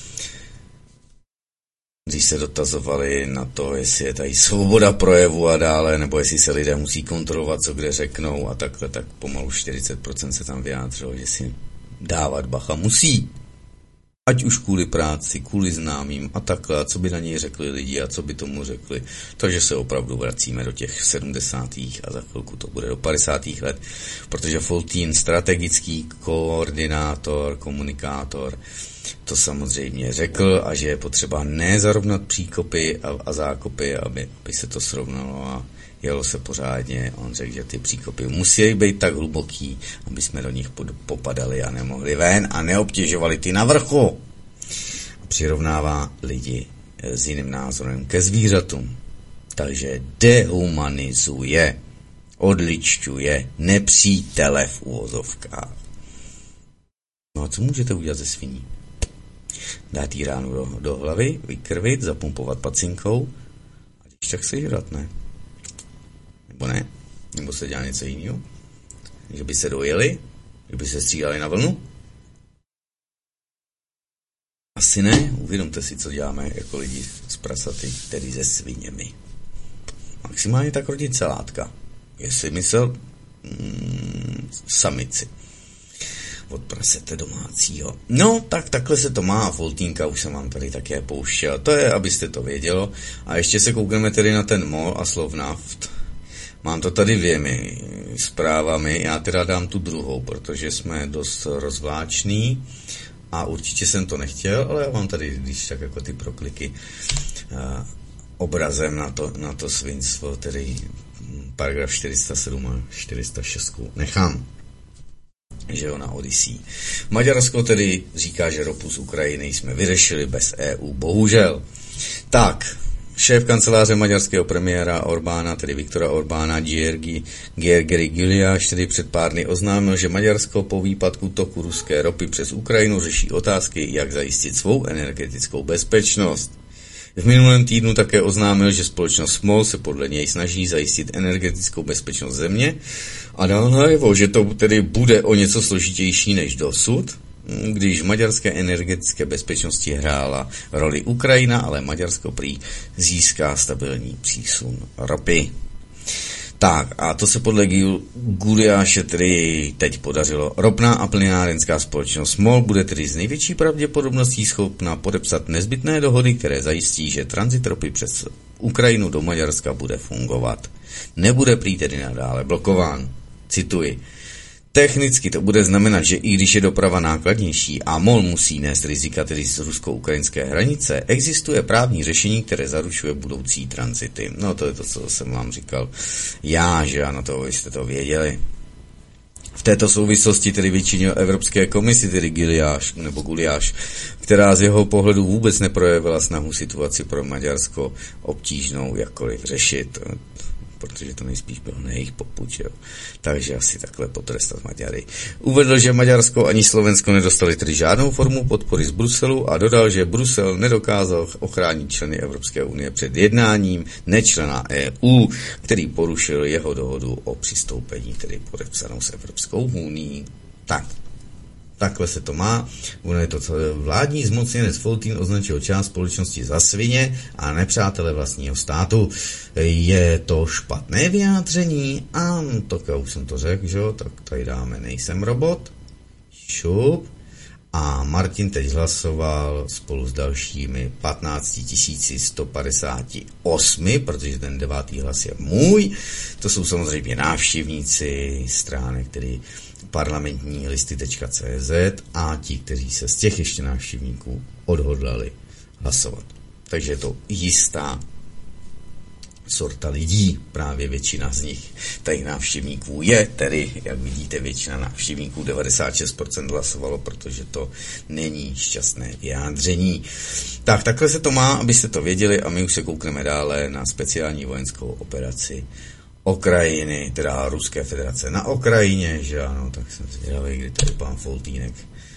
když se dotazovali na to, jestli je tady svoboda projevu a dále, nebo jestli se lidé musí kontrolovat, co kde řeknou a takhle, tak pomalu čtyřicet procent se tam vyjádřilo, že si dávat bacha musí. Ať už kvůli práci, kvůli známým a takhle, a co by na něj řekli lidi a co by tomu řekli. Takže se opravdu vracíme do těch sedmdesátých a za chvilku to bude do padesátých let, protože Foltín, strategický koordinátor, komunikátor, to samozřejmě řekl a že je potřeba nezarovnat příkopy a, a zákopy, aby, aby se to srovnalo a jelo se pořádně. On řekl, že ty příkopy musí být tak hluboký, aby jsme do nich popadali a nemohli ven a neobtěžovali ty na vrchu. Přirovnává lidi s jiným názorem ke zvířatům. Takže dehumanizuje, odličťuje nepřítele v úvozovkách. No a co můžete udělat ze sviní? Dát jí ránu do, do hlavy, vykrvit, zapumpovat pacinkou a když tak se žrat, ne? Nebo ne? Nebo se dělá něco jiného? Že by se dojeli? Že by se střídali na vlnu? Asi ne. Uvědomte si, co děláme jako lidi s prasaty, tedy se sviněmi. Maximálně tak rodice látka. Jestli myslel mm, samici od prasete domácího. No, tak takhle se to má. Foltínka už jsem vám tady také pouštěl. To je, abyste to vědělo. A ještě se koukneme tedy na ten MOL a Slovnaft. Mám to tady dvěmi zprávami. Já teda dám tu druhou, protože jsme dost rozvláční a určitě jsem to nechtěl, ale já mám tady, když tak jako ty prokliky uh, obrazem na to, na to svinstvo, tedy paragraf čtyři sta sedm a čtyři sta šest nechám. Že jo, na Odyssey. Maďarsko tedy říká, že ropu z Ukrajiny jsme vyřešili bez E U. Bohužel. Tak, šéf kanceláře maďarského premiéra Orbána, tedy Viktora Orbána, György Gulyás, tedy před pár dny oznámil, že Maďarsko po výpadku toku ruské ropy přes Ukrajinu řeší otázky, jak zajistit svou energetickou bezpečnost. V minulém týdnu také oznámil, že společnost MOL se podle něj snaží zajistit energetickou bezpečnost země a dal najevo, že to tedy bude o něco složitější než dosud, když v maďarské energetické bezpečnosti hrála roli Ukrajina, ale Maďarsko prý získá stabilní přísun ropy. Tak, a to se podle Gulyáše tedy teď podařilo. Ropná a plynárenská společnost MOL bude tedy z největší pravděpodobností schopna podepsat nezbytné dohody, které zajistí, že tranzit ropy přes Ukrajinu do Maďarska bude fungovat. Nebude prý tedy nadále blokován. Cituji. Technicky to bude znamenat, že i když je doprava nákladnější a MOL musí nést rizika tedy z rusko-ukrajinské hranice, existuje právní řešení, které zaručuje budoucí tranzity. No to je to, co jsem vám říkal já, že ano, to vy jste to věděli. V této souvislosti tedy vyčinil Evropské komisi, tedy Gulyás, nebo Gulyás, která z jeho pohledu vůbec neprojevila snahu situaci pro Maďarsko obtížnou jakkoliv řešit, protože to nejspíš byl na jejich popud, jo. Takže asi takhle potrestat Maďary. Uvedl, že Maďarsko ani Slovensko nedostali tedy žádnou formu podpory z Bruselu a dodal, že Brusel nedokázal ochránit členy Evropské unie před jednáním nečlena E U, který porušil jeho dohodu o přistoupení, tedy podepsanou s Evropskou unií. Tak, Takhle se to má. Ono je to vládní zmocněnec Foltín označil část společnosti za svině a nepřátele vlastního státu. Je to špatné vyjádření? A tak já už jsem to řekl, že jo? Tak tady dáme nejsem robot. Šup. A Martin teď hlasoval spolu s dalšími patnáct tisíc sto padesát osm, protože ten devátý hlas je můj. To jsou samozřejmě návštěvníci stránek, tedy parlamentní listy tečka cé zet a ti, kteří se z těch ještě návštěvníků odhodlali hlasovat. Takže je to jistá sorta lidí, právě většina z nich tady návštěvníků je, tedy, jak vidíte, většina návštěvníků, devadesát šest procent hlasovalo, protože to není šťastné vyjádření. Tak, takhle se to má, abyste to věděli a my už se koukneme dále na speciální vojenskou operaci Ukrajiny, teda Ruské federace na Ukrajině, že ano, tak jsem zvědavý, kdy tady pán Foltínek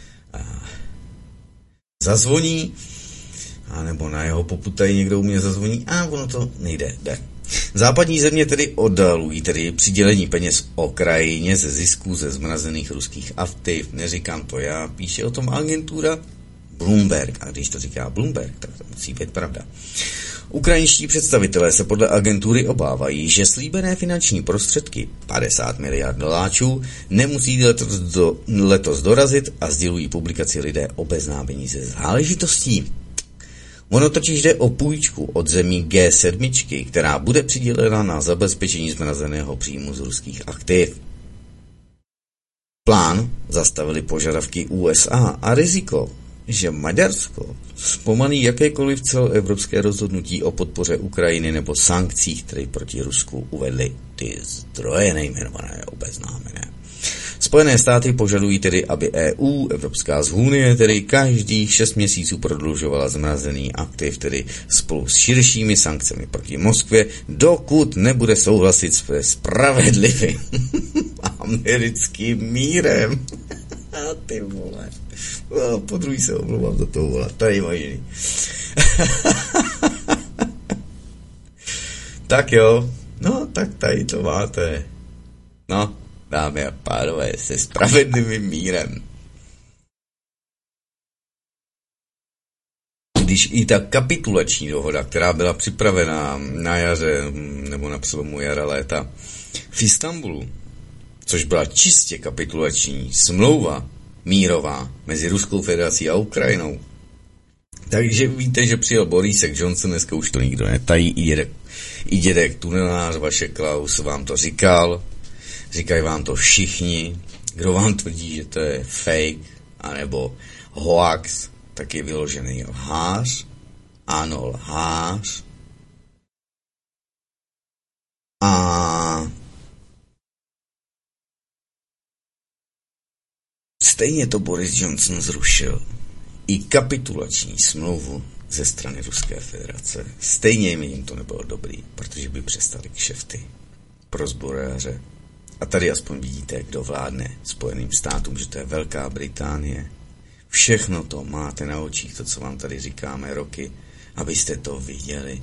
zazvoní, a nebo na jeho popud tady někdo u mě zazvoní a ono to nejde, jde. Západní země tedy oddalují tedy přidělení peněz Ukrajině ze zisků ze zmrazených ruských aktiv. Neříkám to já, píše o tom agentura Bloomberg. A když to říká Bloomberg, tak to musí být pravda. Ukrajinští představitelé se podle agentury obávají, že slíbené finanční prostředky padesát miliard doláčů nemusí letos, do, letos dorazit a sdělují publikaci lidé obeznámení ze záležitostí. Ono totiž jde o půjčku od zemí G sedm, která bude přidělena na zabezpečení zmrazeného příjmu z ruských aktiv. Plán zastavili požadavky U S A a riziko, že Maďarsko zpomalí jakékoliv celoevropské rozhodnutí o podpoře Ukrajiny nebo sankcích, které proti Rusku uvedly ty zdroje nejmenované obeznámené. Spojené státy požadují tedy, aby E U, Evropská unie, tedy každých šest měsíců prodlužovala zmrazený aktiv, tedy spolu s širšími sankcemi proti Moskvě, dokud nebude souhlasit s spravedlivým americkým mírem. A ty vole. No, po druhý se omlouvám za toho, vole. Tady možný. Tak jo. No, tak tady to máte. No, dámy a pánové, se spravedlivým mírem. Když i ta kapitulační dohoda, která byla připravena na jaře, nebo na přelomu jara léta v Istanbulu, což byla čistě kapitulační smlouva mírová mezi Ruskou federací a Ukrajinou. Takže víte, že přijel Borisek Johnson, dneska už to nikdo netají, i dědek, i dědek tunelář Vašek Klaus vám to říkal, říkají vám to všichni, kdo vám tvrdí, že to je fake, anebo hoax, tak je vyložený lhář, ano, lhář. A stejně to Boris Johnson zrušil i kapitulační smlouvu ze strany Ruské federace. Stejně jim to nebylo dobrý, protože by přestali kšefty pro zbrojaře. A tady aspoň vidíte, kdo vládne Spojeným státům, že to je Velká Británie. Všechno to máte na očích, to, co vám tady říkáme roky, abyste to viděli.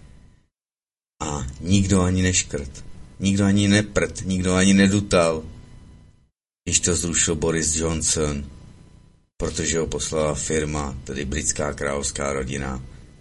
A nikdo ani neškrt, nikdo ani neprt, nikdo ani nedutal, když to zrušil Boris Johnson, protože ho poslala firma, tedy britská královská rodina.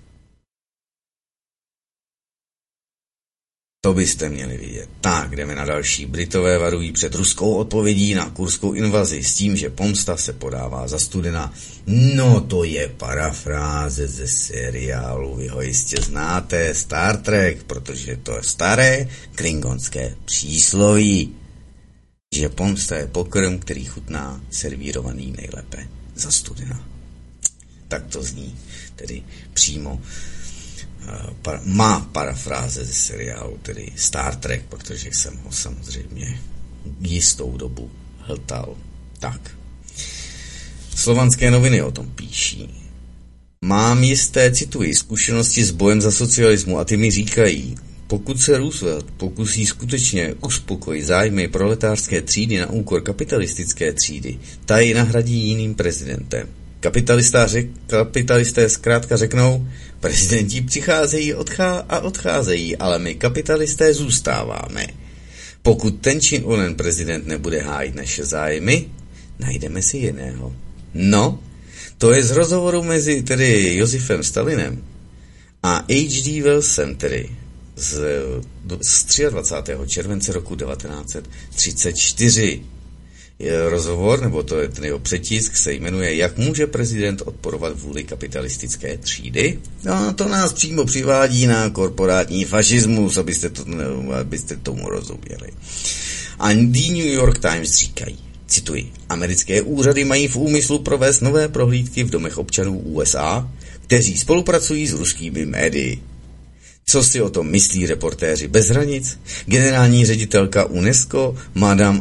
To byste měli vidět. Tak, jdeme na další. Britové varují před ruskou odpovědí na kurskou invazi s tím, že pomsta se podává za studena. No to je parafráze ze seriálu, vy ho jistě znáte, Star Trek, protože to je staré klingonské přísloví, že pomsta je pokrm, který chutná servírovaný nejlépe za studena. Tak to zní tedy přímo Par, má parafráze ze seriálu, tedy Star Trek, protože jsem ho samozřejmě jistou dobu hltal. Tak. Slovanské noviny o tom píší. Mám jisté, cituji, zkušenosti s bojem za socialismu a ty mi říkají, pokud se Roosevelt pokusí skutečně uspokojit zájmy proletářské třídy na úkor kapitalistické třídy, ta ji nahradí jiným prezidentem. Řek, kapitalisté zkrátka řeknou, prezidenti přicházejí odchá- a odcházejí, ale my kapitalisté zůstáváme. Pokud ten či onen prezident nebude hájit naše zájmy, najdeme si jiného. No, to je z rozhovoru mezi tedy Josifem Stalinem a H D Wellsem, tedy z, z dvacátého třetího července roku devatenáct set třicet čtyři. Je rozhovor, nebo to je ten jeho přetisk, se jmenuje Jak může prezident odporovat vůli kapitalistické třídy? No, to nás přímo přivádí na korporátní fašismus, abyste, to, abyste tomu rozuměli. A The New York Times říkají, cituji, americké úřady mají v úmyslu provést nové prohlídky v domech občanů U S A, kteří spolupracují s ruskými médii. Co si o tom myslí reportéři bez hranic? Generální ředitelka UNESCO, Madame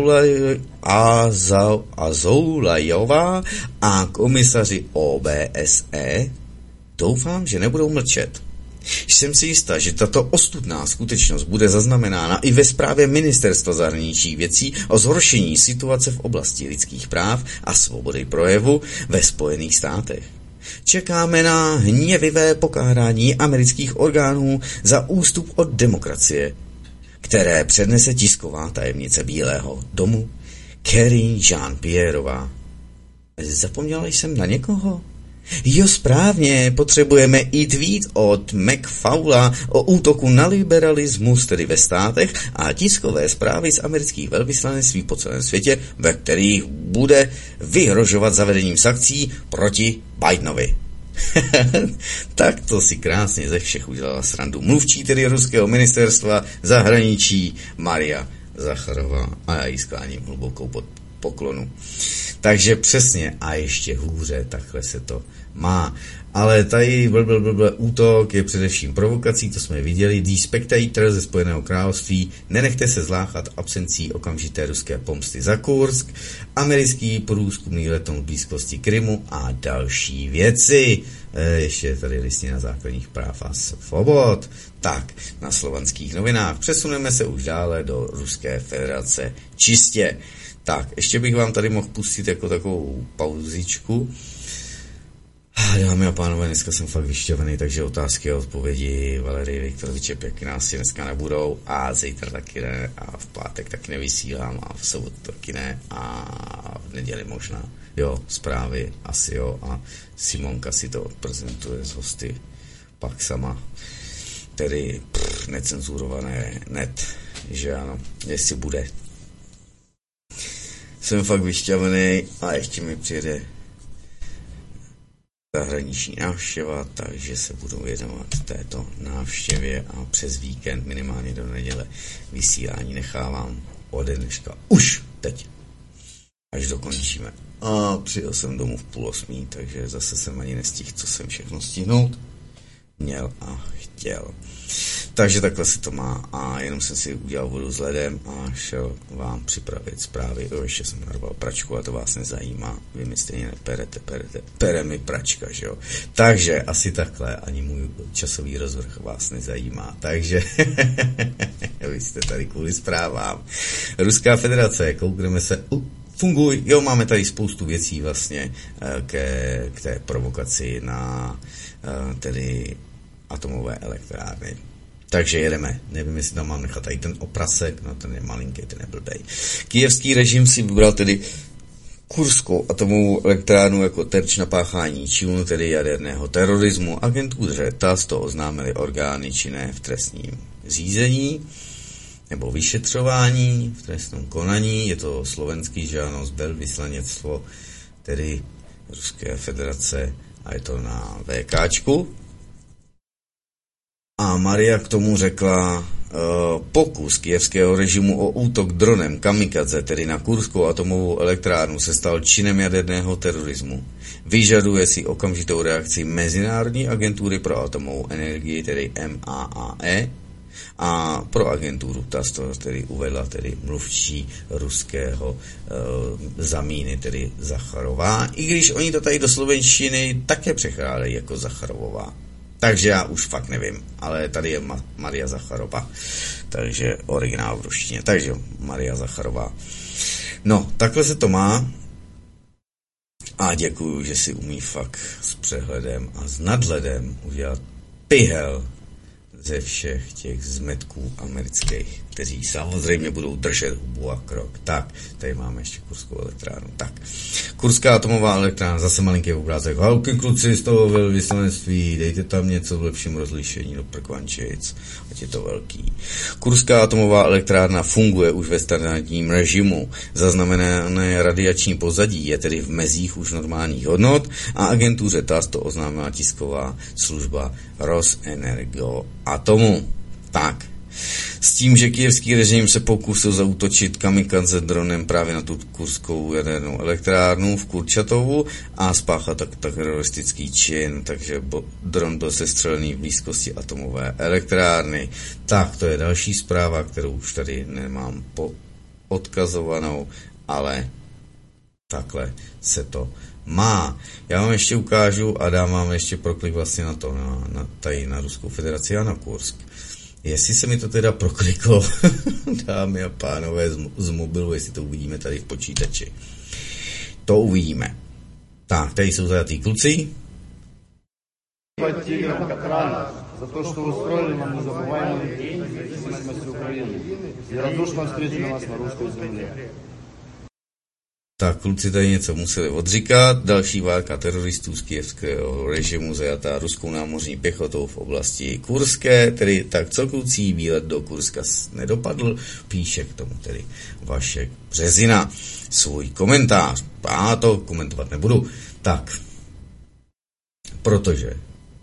Azoulajová a komisaři O B S E? Doufám, že nebudou mlčet. Jsem si jistá, že tato ostudná skutečnost bude zaznamenána i ve zprávě Ministerstva zahraničních věcí o zhoršení situace v oblasti lidských práv a svobody projevu ve Spojených státech. Čekáme na hněvivé pokárání amerických orgánů za ústup od demokracie, které přednese tisková tajemnice Bílého domu Karine Jean-Pierrová. Zapomněla jsem na někoho? Jo, správně, potřebujeme i tweet od McFaula o útoku na liberalismus, tedy ve státech, a tiskové zprávy z amerických velvyslanectví po celém světě, ve kterých bude vyhrožovat zavedením sankcí proti Bidenovi. Tak to si krásně ze všech udělala srandu. Mluvčí tedy ruského ministerstva zahraničí Maria Zacharová, a já jí skláním hlubokou pod poklonu. Takže přesně a ještě hůře, takhle se to má. Ale tady blablabla útok je především provokací, to jsme viděli. The Spectator ze Spojeného království, nenechte se zláchat absencí okamžité ruské pomsty za Kursk, americký průzkumný letoun v blízkosti Krymu a další věci. E, ještě tady listina základních práv a svobod. Tak, na Slovanských novinách přesuneme se už dále do Ruské federace čistě. Tak, ještě bych vám tady mohl pustit jako takovou pauzičku. Dámy a pánové, dneska jsem fakt vyšťavený, takže otázky a odpovědi Valerie Viktoroviče pěkně nás si dneska nebudou a zítra taky ne a v pátek taky nevysílám a v sobotu taky ne a v neděli možná. Jo, zprávy asi jo a Simonka si to odprezentuje z hosty pak sama. Tedy pff, necenzurované net, že ano, jestli bude. Jsem fakt vyšťavený a ještě mi přijede zahraniční návštěva, takže se budu věnovat této návštěvě a přes víkend minimálně do neděle vysílání nechávám ode dneška už teď, až dokončíme. A přijel jsem domů v půl osmí, takže zase jsem ani nestihl, co jsem všechno stihnout měl a chtěl. Takže takhle se to má a jenom jsem si udělal vodu s ledem a šel vám připravit zprávy. O, ještě jsem narval pračku a to vás nezajímá. Vy mi stejně neperete, perete. Pere mi pračka, že jo. Takže asi takhle, ani můj časový rozvrh vás nezajímá. Takže vy jste tady kvůli zprávám. Ruská federace, koukneme se. Uh, funguj. Jo, máme tady spoustu věcí vlastně ke, k té provokaci na tedy atomové elektrárny. Takže jedeme. Nevím, jestli tam mám nechat tady ten oprasek, no ten je malinký, ten je blbej. Kijevský režim si vybral tedy Kurskou atomovou elektrárnu jako terč na páchání činu, tedy jaderného terorismu. Agentuře T A S to oznámili orgány činné v trestním řízení nebo vyšetřování v trestním konaní. Je to slovenský, že ano, velvyslanectvo, tedy Ruské federace a je to na VKčku. A Maria k tomu řekla, uh, pokus kyjevského režimu o útok dronem kamikadze, tedy na Kurskou atomovou elektrárnu, se stal činem jaderného terorismu. Vyžaduje si okamžitou reakci Mezinárodní agentury pro atomovou energii, tedy M A A E, a pro agenturu T A S to tedy uvedla tedy mluvčí ruského uh, zamíny, tedy Zacharová, i když oni to tady do slovenštiny také překládají jako Zacharovová. Takže já už fakt nevím, ale tady je Ma- Maria Zacharová, takže originál v ruštině, takže Maria Zacharová. No, takhle se to má a děkuju, že si umí fakt s přehledem a s nadhledem udělat pyhel ze všech těch zmetků amerických kteří samozřejmě budou držet hubu a krok. Tak, tady máme ještě kurskou elektrárnu. Tak, kurská atomová elektrárna, zase malinký obrázek. Halky kluci z toho velvyslanectví, dejte tam něco v lepším rozlišení do prkvančic, ať je to velký. Kurská atomová elektrárna funguje už ve standardním režimu. Zaznamenané radiační pozadí je tedy v mezích už normálních hodnot a agentuře T A S to oznámila tisková služba Rosenergoatomu. Tak, s tím, že kyjevský režim se pokusil zaútočit kamikadze dronem právě na tu kurskou jadernou elektrárnu v Kurčatovu a spáchat tak, tak teroristický čin, takže bo, dron byl sestřelený v blízkosti atomové elektrárny. Tak, to je další zpráva, kterou už tady nemám po odkazovanou, ale takhle se to má. Já vám ještě ukážu a dám vám ještě proklik vlastně na to, na, na, tady na Ruskou federaci a na Kursk. Jestli se mi to teda prokliklo, dámy a pánové, z, z mobilu, jestli to uvidíme tady v počítači. To uvidíme. Tak, tady jsou zajatý kluci. За то, что устроили нам незабываемый день независимости Украины. И радушно встретили нас на русской земле. Tak, kluci tady něco museli odříkat. Další válka teroristů z kyjevského režimu zajatá ruskou námořní pěchotou v oblasti Kurské, tedy tak co kluci, výlet do Kurska nedopadl, píše k tomu tedy Vašek Březina svůj komentář. Já to komentovat nebudu. Tak, protože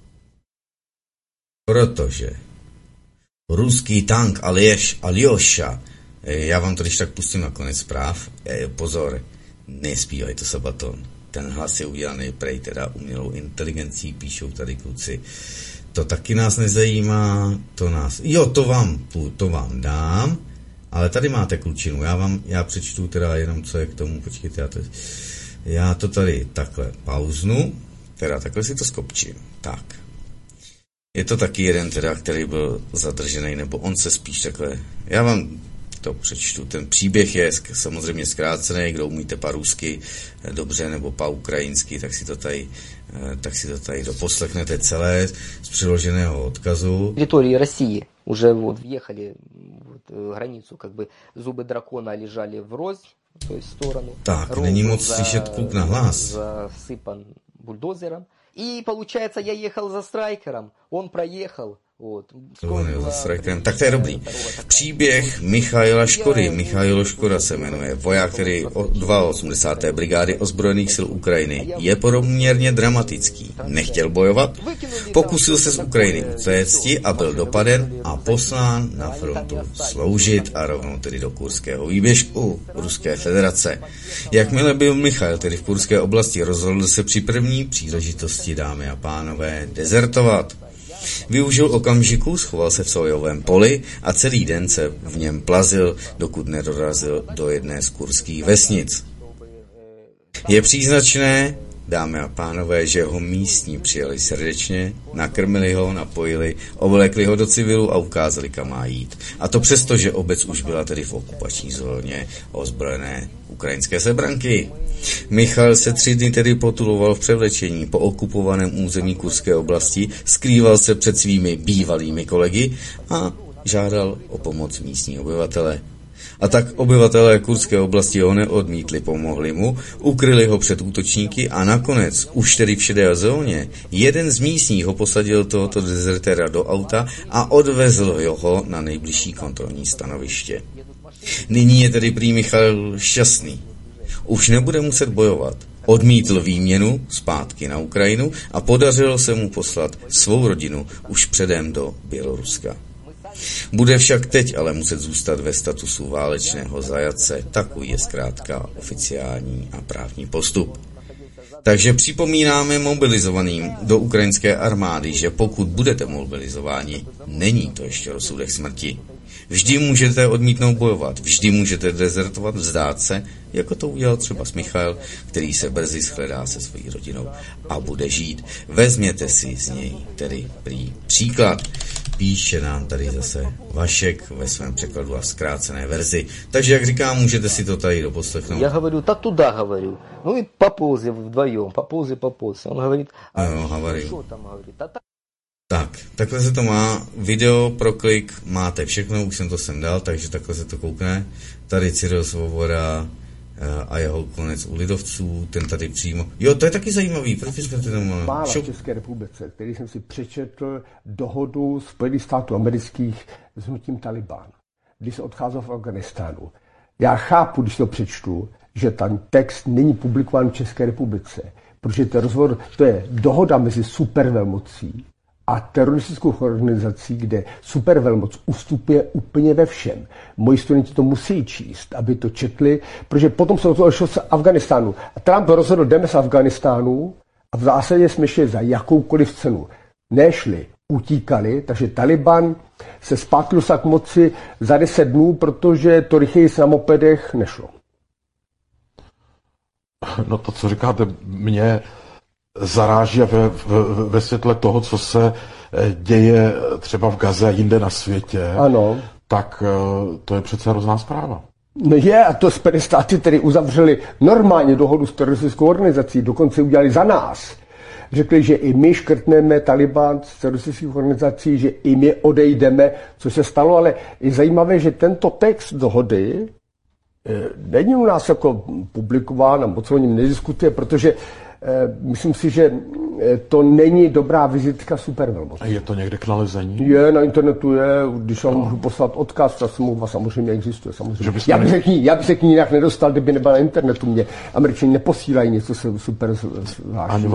protože ruský tank Aleš, Aljoša, já vám to když tak pustím na konec zpráv, pozor, nespívaj to Sabaton, ten hlas je udělaný prej teda umělou inteligencí, píšou tady kluci, to taky nás nezajímá, to nás, jo, to vám, to vám dám, ale tady máte klučinu, já vám, já přečtu teda jenom, co je k tomu, počkejte, já to, já to tady takhle pauznu, teda takhle si to skopčím, tak. Je to taky jeden teda, který byl zadržený, nebo on se spíš takhle, já vám to přečtu, ten příběh je samozřejmě zkrácený, kdo umíte pa-rusky dobře, nebo pa-ukrajinsky, tak si to tady, tak si to tady doposlechnete celé z přiloženého odkazu. Территории России уже вот въехали вот, границу, как бы зубы дракона лежали врозь, то есть в сторону. Tak, není moc slyšet kluk na hlas. Засыпан бульдозером. И получается, я ехал за страйкером, он проехал. Вот. Tak to je dobrý. Příběh Michaila Škody. Michail Škoda se jmenuje. Voják, který osmdesáté druhé brigády ozbrojených sil Ukrajiny. Je poměrně dramatický. Nechtěl bojovat, pokusil se z Ukrajiny utéct a byl dopaden a poslán na frontu sloužit a rovnou tedy do Kurského výběžku Ruské federace. Jakmile byl Michail tedy v Kurské oblasti, rozhodl se při první příležitosti, dámy a pánové, dezertovat. Využil okamžiku, schoval se v sojovém poli a celý den se v něm plazil, dokud nedorazil do jedné z kurských vesnic. Je příznačné, dámy a pánové, že ho místní přijeli srdečně, nakrmili ho, napojili, oblékli ho do civilu a ukázali, kam má jít. A to přesto, že obec už byla tedy v okupační zóně ozbrojené ukrajinské sebranky. Michal se tři dny tedy potuloval v převlečení po okupovaném území Kurské oblasti, skrýval se před svými bývalými kolegy a žádal o pomoc místní obyvatele. A tak obyvatelé Kurské oblasti ho neodmítli, pomohli mu, ukryli ho před útočníky a nakonec, už tedy v šedé zóně, jeden z místních ho posadil tohoto dezertéra do auta a odvezl ho na nejbližší kontrolní stanoviště. Nyní je tedy prý Michal šťastný. Už nebude muset bojovat. Odmítl výměnu zpátky na Ukrajinu a podařilo se mu poslat svou rodinu už předem do Běloruska. Bude však teď ale muset zůstat ve statusu válečného zajatce, takový je zkrátka oficiální a právní postup. Takže připomínáme mobilizovaným do ukrajinské armády, že pokud budete mobilizováni, není to ještě rozsudek smrti. Vždy můžete odmítnout bojovat, vždy můžete dezertovat, vzdát se, jako to udělal třeba s Michail, který se brzy shledá se svojí rodinou a bude žít. Vezměte si z něj tedy prý příklad. Píše nám tady zase Vašek ve svém překladu a zkrácené verzi. Takže, jak říkám, můžete si to tady doposlechnout. Já говорю, та туда говорю. Ну и поползли вдвоем, поползли, поползли. Он говорит, а no, что там говорит? Tak, takhle se to má. Video pro klik máte všechno, už jsem to sem dal, takže takhle se to koukne. Tady Cyril Svoboda a jeho konec u lidovců, ten tady přímo. Jo, to je taky zajímavý, proč jsme to tam... Mála v České republice, který jsem si přečetl dohodu Spojených států amerických s hnutím Taliban, když se odcházel v Afganistánu. Já chápu, když to přečtu, že ten text není publikován v České republice, protože to je rozhovor, to je dohoda mezi supervelmocí a teroristickou organizací, kde supervelmoc ustupuje úplně ve všem. Moji studenti to musí číst, aby to četli, protože potom se odešel z Afganistánu. A Trump rozhodl, jdeme z Afganistánu a v zásadě jsme šli za jakoukoliv cenu. Nešli, utíkali, takže Taliban se zpátky dostal k moci za deset dnů, protože to rychleji na mopedech nešlo. No to, co říkáte, mě zaráží ve, ve, ve světle toho, co se děje třeba v Gaze a jinde na světě, ano. Tak to je přece hrozná zpráva. No je, a to Spojené státy tedy uzavřeli normálně dohodu s teroristickou organizací, dokonce udělali za nás. Řekli, že i my škrtneme Taliban z teroristických organizací, že i my odejdeme, co se stalo, ale je zajímavé, že tento text dohody není u nás jako publikován a moc o něm nediskutuje, protože myslím si, že to není dobrá vizitka supervelmoci. A je to někde k nalezení? Je, na internetu je, když vám no. můžu poslat odkaz, ta smlouva samozřejmě existuje. Samozřejmě. Já, bych se k ní, já bych se k ní jinak nedostal, kdyby nebyla na internetu. Mě Američani neposílají něco se super zvláštní.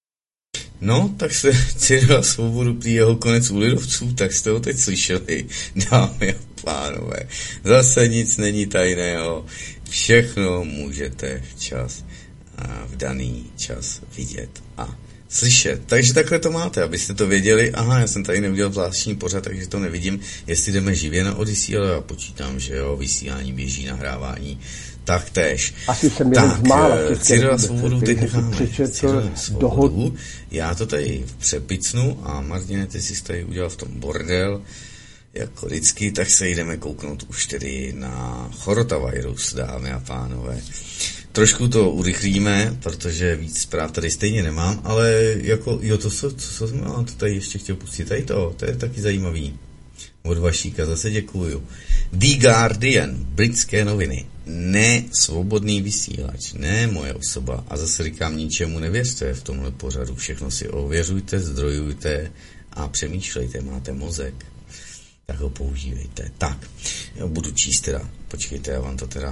No, tak se Cyrila Svobodu prý jeho konec u lidovců, tak jste ho teď slyšeli, dámy a pánové. Zase nic není tajného, všechno můžete včas a v daný čas vidět a slyšet. Takže takhle to máte, abyste to věděli. Aha, já jsem tady neudělal zvláštní pořad, takže to nevidím, jestli jdeme živě na Odyssey, ale já počítám, že jo, vysílání běží, nahrávání taktéž. Asi jsem jeden z mála v České Cyrila Svobodu teď necháme. Cyrila Svobodu. Já to tady přepicnu a Martine, ty jsi tady udělal v tom bordel, jako vždycky, tak se jdeme kouknout už tedy na chorotavirus, dámy a pánové. Trošku to urychlíme, protože víc zpráv tady stejně nemám, ale jako, jo, to co, co jsem to tady ještě chtěl pustit, tady to, to je taky zajímavý. Od Vašíka, zase děkuju. The Guardian, britské noviny, ne svobodný vysílač, ne moje osoba. A zase říkám, ničemu nevěřte v tomhle pořadu, všechno si ověřujte, zdrojujte a přemýšlejte, máte mozek, tak ho používejte. Tak, já budu číst teda, počkejte, já vám to teda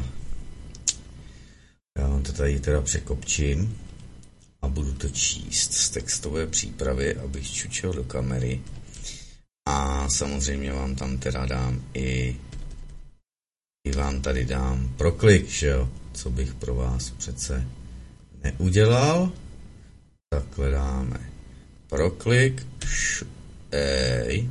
Já vám to tady teda překopčím a budu to číst z textové přípravy, abych čučel do kamery. A samozřejmě vám tam teda dám i, i vám tady dám proklik, že jo? Co bych pro vás přece neudělal. Takhle dáme proklik, š, ej,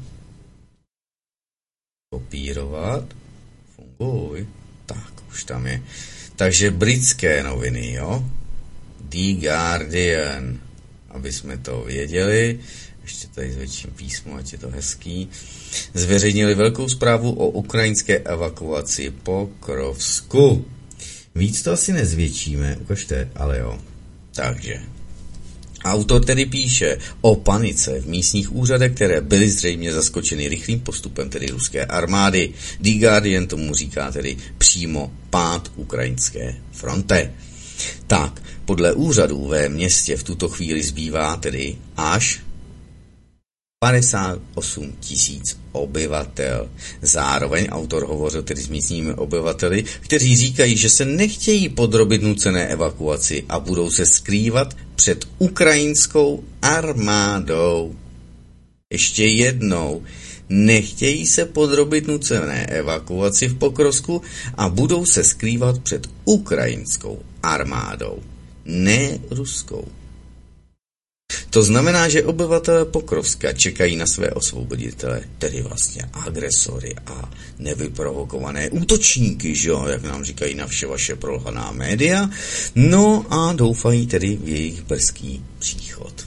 kopírovat, funguj, tak už tam je. Takže britské noviny, jo? The Guardian, aby jsme to věděli, ještě tady zvětším písmo, ať je to hezký, zveřejnili velkou zprávu o ukrajinské evakuaci Pokrovsku. Víc to asi nezvětšíme, ukažte, ale jo. Takže autor tedy píše o panice v místních úřadech, které byly zřejmě zaskočeny rychlým postupem tedy ruské armády. The Guardian tomu říká tedy přímo pád ukrajinské fronte. Tak, podle úřadů ve městě v tuto chvíli zbývá tedy až padesát osm tisíc obyvatel. Zároveň autor hovořil tedy s místními obyvateli, kteří říkají, že se nechtějí podrobit nucené evakuaci a budou se skrývat před ukrajinskou armádou. Ještě jednou, nechtějí se podrobit nucené evakuaci v Pokrovsku a budou se skrývat před ukrajinskou armádou, ne ruskou. To znamená, že obyvatelé Pokrovska čekají na své osvoboditele, tedy vlastně agresory a nevyprovokované útočníky, že jo, jak nám říkají na vše vaše prolhaná média, no a doufají tedy v jejich brzký příchod.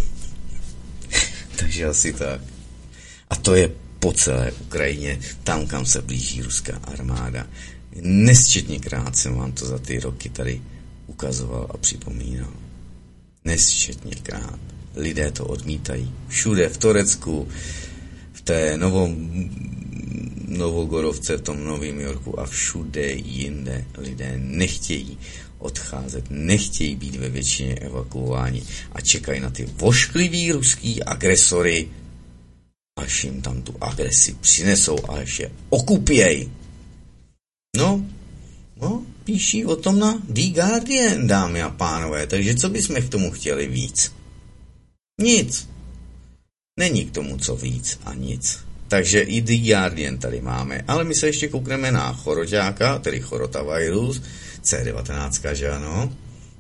Takže asi tak. A to je po celé Ukrajině, tam, kam se blíží ruská armáda. Nesčetněkrát jsem vám to za ty roky tady ukazoval a připomínal. Nesčetněkrát. lidé to odmítají. Všude v Turecku, v té novom, Novogorovce, v tom Novém Yorku a všude jinde lidé nechtějí odcházet, nechtějí být ve většině evakuováni a čekají na ty vošklivý ruský agresory, až jim tam tu agresi přinesou a až je okupěj. No, no, píší o tom na The Guardian, dámy a pánové, takže co bychom k tomu chtěli víc? Nic. Není k tomu co víc a nic. Takže i The Guardian tady máme, ale my se ještě koukneme na choroťáka, tedy chorotavirus, C devatenáct, že ano?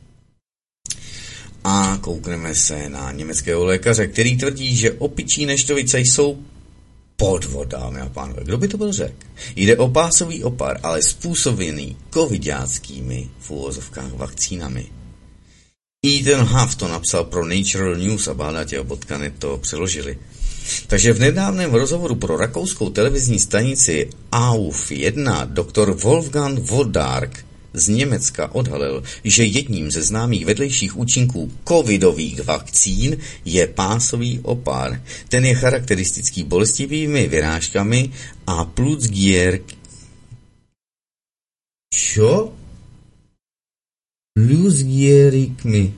A koukneme se na německého lékaře, který tvrdí, že opičí neštovice jsou podvod, dámy a pánové. Kdo by to byl řekl? Jde o pásový opar, ale způsobený covidáckými v úvozovkách vakcínami. Ethan Huff to napsal pro Natural News a bádatě bodka net to přeložili. Takže v nedávném rozhovoru pro rakouskou televizní stanici A U F jedna doktor Wolfgang Wodark z Německa odhalil, že jedním ze známých vedlejších účinků covidových vakcín je pásový opar. Ten je charakteristický bolestivými vyrážkami a Plutzgier... Čo? Plutzgierikmi.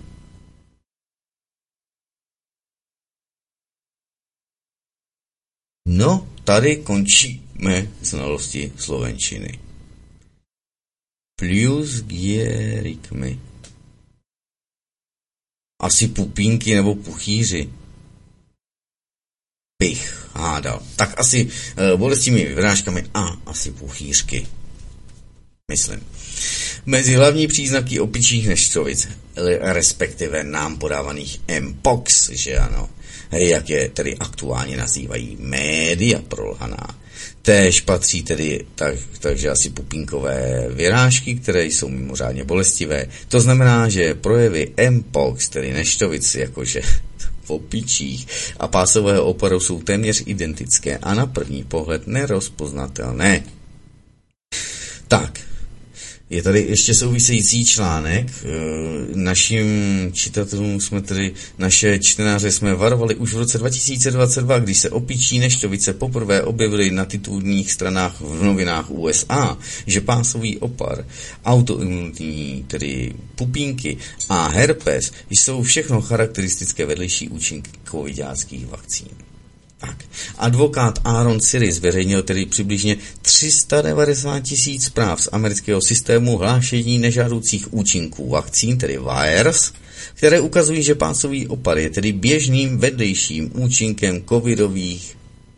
No, tady končíme znalosti slovenčiny. Plutzgierikmi. Asi pupínky nebo puchýři. Bych hádal. Tak asi e, bolestivými vyrážkami a asi puchýřky. Myslím. Mezi hlavní příznaky opičích neštovic, respektive nám podávaných Mpox, že ano, jak je tedy aktuálně nazývají média prolhaná. Též patří tedy tak, takže asi pupínkové vyrážky, které jsou mimořádně bolestivé. To znamená, že projevy Mpox, tedy neštovic, jakože v opičích a pásového oparu jsou téměř identické a na první pohled nerozpoznatelné. Tak, je tady ještě související článek. Našim čitatelům jsme tedy, naše čtenáře jsme varovali už v roce dva tisíce dvacet dva, když se opičí neštovice poprvé objevily na titulních stranách v novinách U S A, že pásový opar, autoimunitní, tedy pupínky a herpes jsou všechno charakteristické vedlejší účinky covidáckých vakcín. Tak. Advokát Aaron Siri zveřejnil tedy přibližně tři sta devadesát tisíc zpráv z amerického systému hlášení nežádoucích účinků vakcín, tedy V A E R S, které ukazují, že pásový opar je tedy běžným vedlejším účinkem covidových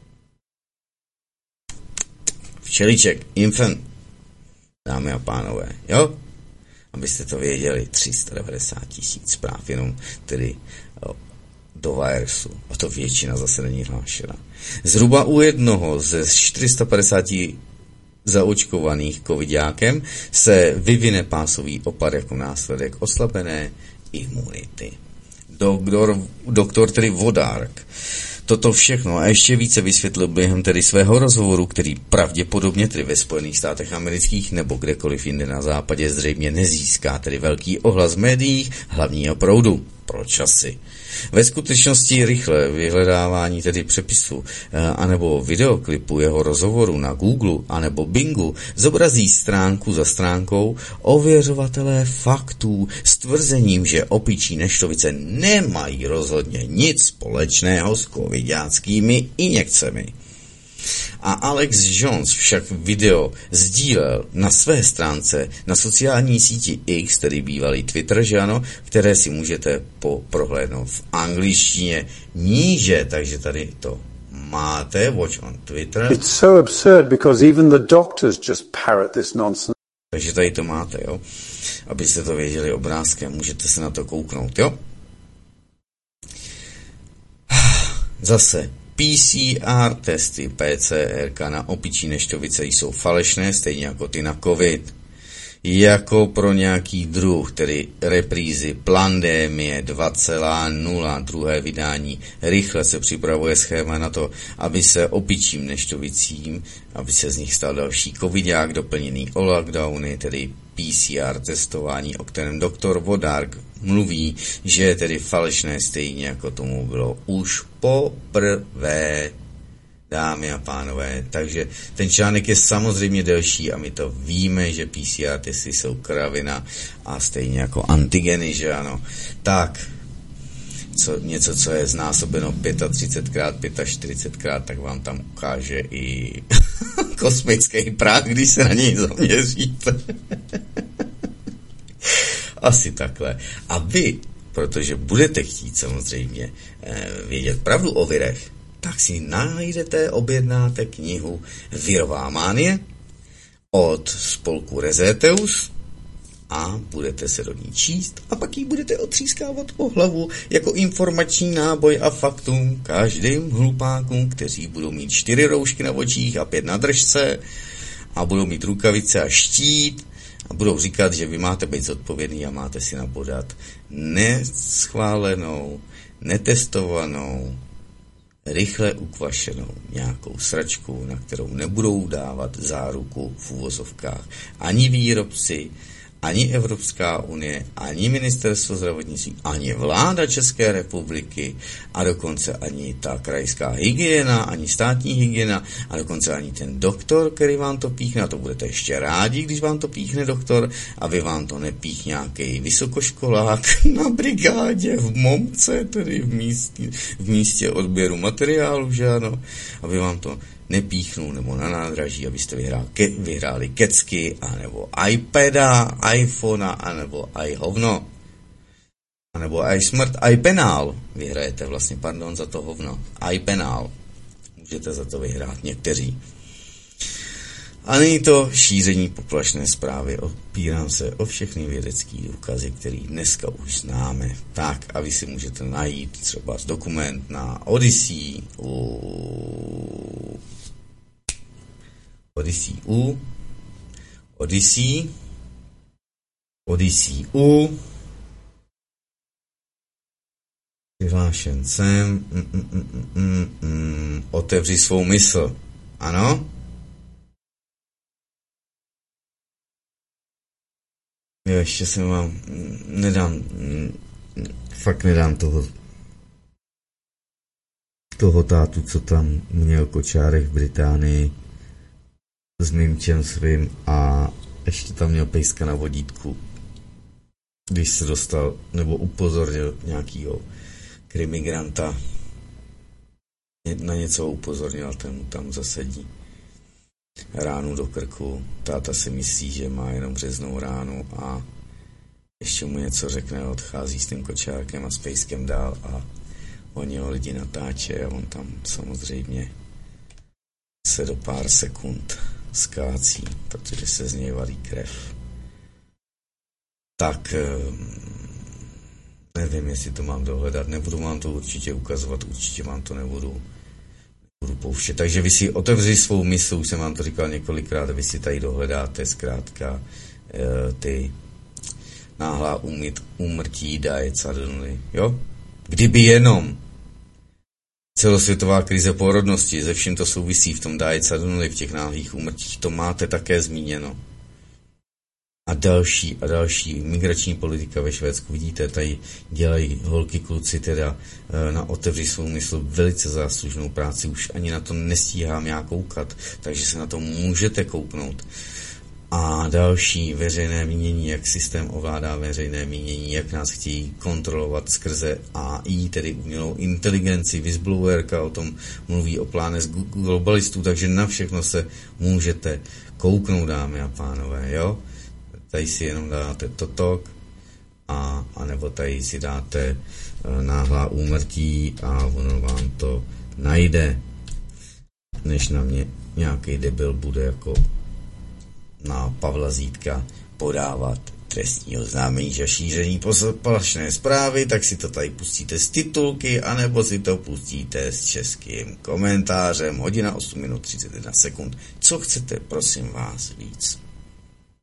včeliček, infant, dámy a pánové, jo? Abyste to věděli, tři sta devadesát tisíc zpráv jenom tedy do virusu, a to většina zase není hlášena. Zhruba u jednoho ze čtyři sta padesáti zaočkovaných covidákem se vyvine pásový opar jako následek oslabené imunity. Doktor, doktor tedy Wodark toto všechno a ještě více vysvětlil během tedy svého rozhovoru, který pravděpodobně tedy ve Spojených státech amerických nebo kdekoliv jinde na západě zřejmě nezíská tedy velký ohlas v médiích hlavního proudu. Proč asi? Ve skutečnosti rychlé vyhledávání tedy přepisu anebo videoklipu jeho rozhovoru na Google anebo Bingu zobrazí stránku za stránkou ověřovatelé faktů s tvrzením, že opičí neštovice nemají rozhodně nic společného s covidáckými injekcemi. A Alex Jones však video sdílel na své stránce na sociální síti X, tedy bývalý Twitter, že ano, které si můžete po prohlédnout v angličtině níže, takže tady to máte, watch on Twitter. It's so absurd because even the doctors just parrot this nonsense. Takže tady to máte, jo, abyste to věděli obrázkem, můžete se na to kouknout, jo. Zase P C R testy, P C R na opičí neštovice jsou falešné, stejně jako ty na COVID. jako pro nějaký druh, tedy reprízy Plandémie dva tečka nula, druhé vydání. Rychle se připravuje schéma na to, aby se opičím neštovicím, aby se z nich stal další covidák, doplněný o lockdowny, tedy P C R testování, o kterém doktor Vodárk mluví, že je tedy falešné, stejně jako tomu bylo už poprvé, dámy a pánové. Takže ten článek je samozřejmě delší a my to víme, že P C R testy jsou kravina a stejně jako antigeny, že ano. Tak, co, něco, co je znásobeno třicet pět krát, čtyřicet pět krát, tak vám tam ukáže i kosmický prach, když se na něj zaměříte. Asi takhle. A vy, protože budete chtít samozřejmě eh, vědět pravdu o virech, tak si najdete, objednáte knihu Virová mánie od spolku Reseteus a budete se do ní číst a pak ji budete otřískávat o hlavu jako informační náboj a faktum každým hlupákům, kteří budou mít čtyři roušky na očích a pět na držce a budou mít rukavice a štít a budou říkat, že vy máte být zodpovědný a máte si napodat neschválenou, netestovanou, rychle ukvašenou nějakou sračku, na kterou nebudou dávat záruku v uvozovkách ani výrobci, ani Evropská unie, ani ministerstvo zdravotnictví, ani vláda České republiky a dokonce ani ta krajská hygiena, ani státní hygiena a dokonce ani ten doktor, který vám to píchne, a to budete ještě rádi, když vám to píchne doktor, aby vám to nepích nějaký vysokoškolák na brigádě v Momce, tedy v místě, v místě odběru materiálu, že ano, aby vám to nepíchnul nebo na nádraží, abyste vyhráli, ke, vyhráli kecky, anebo iPada, iPhonea, anebo iHovno, anebo iSmrt, iPenál. Vyhrajete vlastně, pardon, za to hovno. iPenál. Můžete za to vyhrát někteří. A není to šíření poplašné zprávy. Opírám se o všechny vědecké důkazy, které dneska už známe. Tak, a vy si můžete najít třeba dokument na Odyssey u Odyssey u Odyssey Odyssey u přihlášen jsem mm, mm, mm, mm, mm, otevři svou mysl. Ano? Jo, ještě jsem vám nedám, fakt nedám toho toho tátu, co tam měl Kočárek v Británii s mimčem svým a ještě tam měl pejska na vodítku, když se dostal nebo upozornil nějakýho krimigranta, na něco upozornil, ten mu tam zasadí ránu do krku. Táta si myslí, že má jenom březnou ránu a ještě mu něco řekne, odchází s tím Kočárkem a s pejskem dál a oni ho lidi natáče a on tam samozřejmě se do pár sekund skácí, protože se z něj valí krev. Tak nevím, jestli to mám dohledat, nebudu vám to určitě ukazovat, určitě vám to nebudu budu pouštět. Takže vy si otevři svou mysl, už jsem vám to říkal několikrát, vy si tady dohledáte zkrátka e, ty náhlá umyt, úmrtí Diet suddenly, jo? Kdyby jenom celosvětová krize porodnosti, ze vším to souvisí v tom Diet suddenly, v těch náhlých úmrtích, to máte také zmíněno. A další a další migrační politika ve Švédsku, vidíte, tady dělají holky, kluci teda na otevři svou mysl velice záslužnou práci, už ani na to nestíhám já koukat, takže se na to můžete kouknout. A další veřejné mínění, jak systém ovládá veřejné mínění, jak nás chtějí kontrolovat skrze A I, tedy umělou inteligenci, whistleblowerka o tom mluví, o pláne z globalistů, takže na všechno se můžete kouknout, dámy a pánové, jo? Tady si jenom dáte totok a, a nebo tady si dáte e, náhlá úmrtí a ono vám to najde, než na mě nějaký debil bude jako na Pavla Zítka podávat trestní oznámení za šíření poplašné zprávy, tak si to tady pustíte z titulky, anebo si to pustíte s českým komentářem. Hodina osm minut třicet jedna sekund. Co chcete, prosím vás, víc?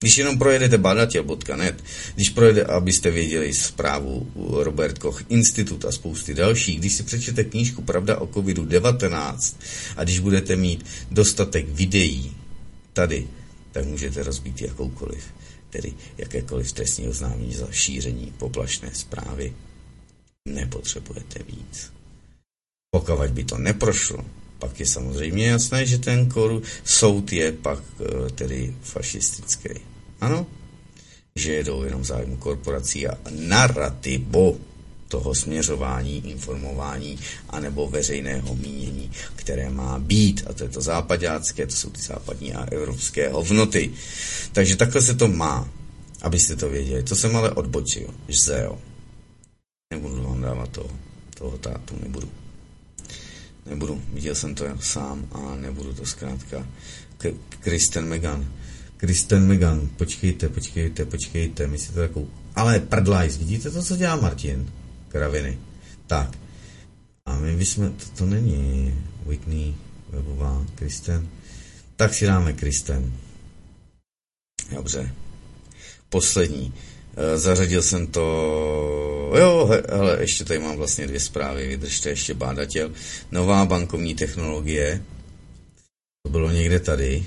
Když jenom projedete badatel tečka net, když projede, abyste věděli zprávu Robert Koch Institut a spousty dalších, když si přečtete knížku Pravda o covidu devatenáct a když budete mít dostatek videí tady, tak můžete rozbít jakoukoliv, tedy jakékoliv trestní oznámení za šíření poplašné zprávy. Nepotřebujete víc. Pokud by to neprošlo, pak je samozřejmě jasné, že ten koru, soud je pak tedy fašistický. Ano, že jedou jenom zájmu korporací a narrativu toho směřování, informování anebo veřejného mínění, které má být. A to je to západácké, to jsou ty západní a evropské hovnoty. Takže takhle se to má, abyste to věděli. To jsem ale odbočil, že jo. Nebudu vám dávat toho, toho tátu, nebudu. Nebudu, viděl jsem to sám a nebudu to zkrátka. K- Kristen Megan. Kristen Megan, počkejte, počkejte, počkejte, myslíte takovou... Ale prdlajs, vidíte to, co dělá Martin? Kraviny. Tak. A my bychom... To, to není Whitney webová, Kristen. Tak si dáme Kristen. Dobře. Poslední. Zařadil jsem to... Jo, hele, ještě tady mám vlastně dvě zprávy, vydržte ještě bádatel. Nová bankovní technologie. To bylo někde tady.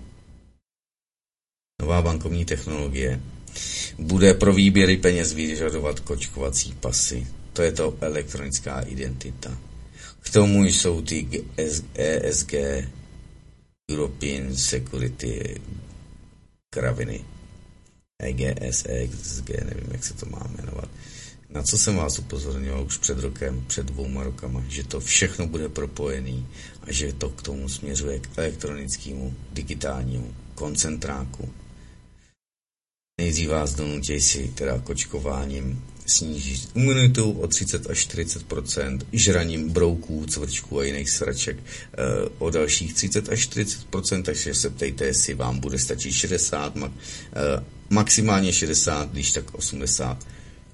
Nová bankovní technologie. Bude pro výběry peněz vyžadovat kočkovací pasy. To je to elektronická identita. K tomu jsou ty E S G, European Security kraviny. E G S, E S G, nevím, jak se to má jmenovat. Na co jsem vás upozorňoval už před rokem, před dvouma rokama, že to všechno bude propojený a že to k tomu směřuje k elektronickému, digitálnímu koncentráku. Nejdřív vás donutí si teda kočkováním snížit imunitu o třicet až čtyřicet procent, žraním brouků, cvrčků a jiných sraček e, o dalších třicet až čtyřicet procent, takže se ptejte, jestli vám bude stačit šedesát, ma, e, maximálně šedesát, když tak osmdesát.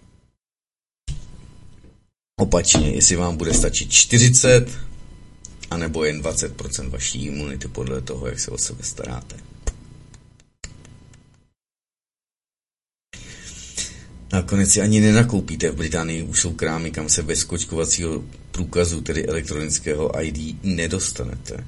Opačně, jestli vám bude stačit čtyřicet, anebo jen dvacet procent vaší imunity podle toho, jak se o sebe staráte. Nakonec si ani nenakoupíte. V Británii už jsou krámy, kam se bez kočkovacího průkazu, tedy elektronického I D, nedostanete.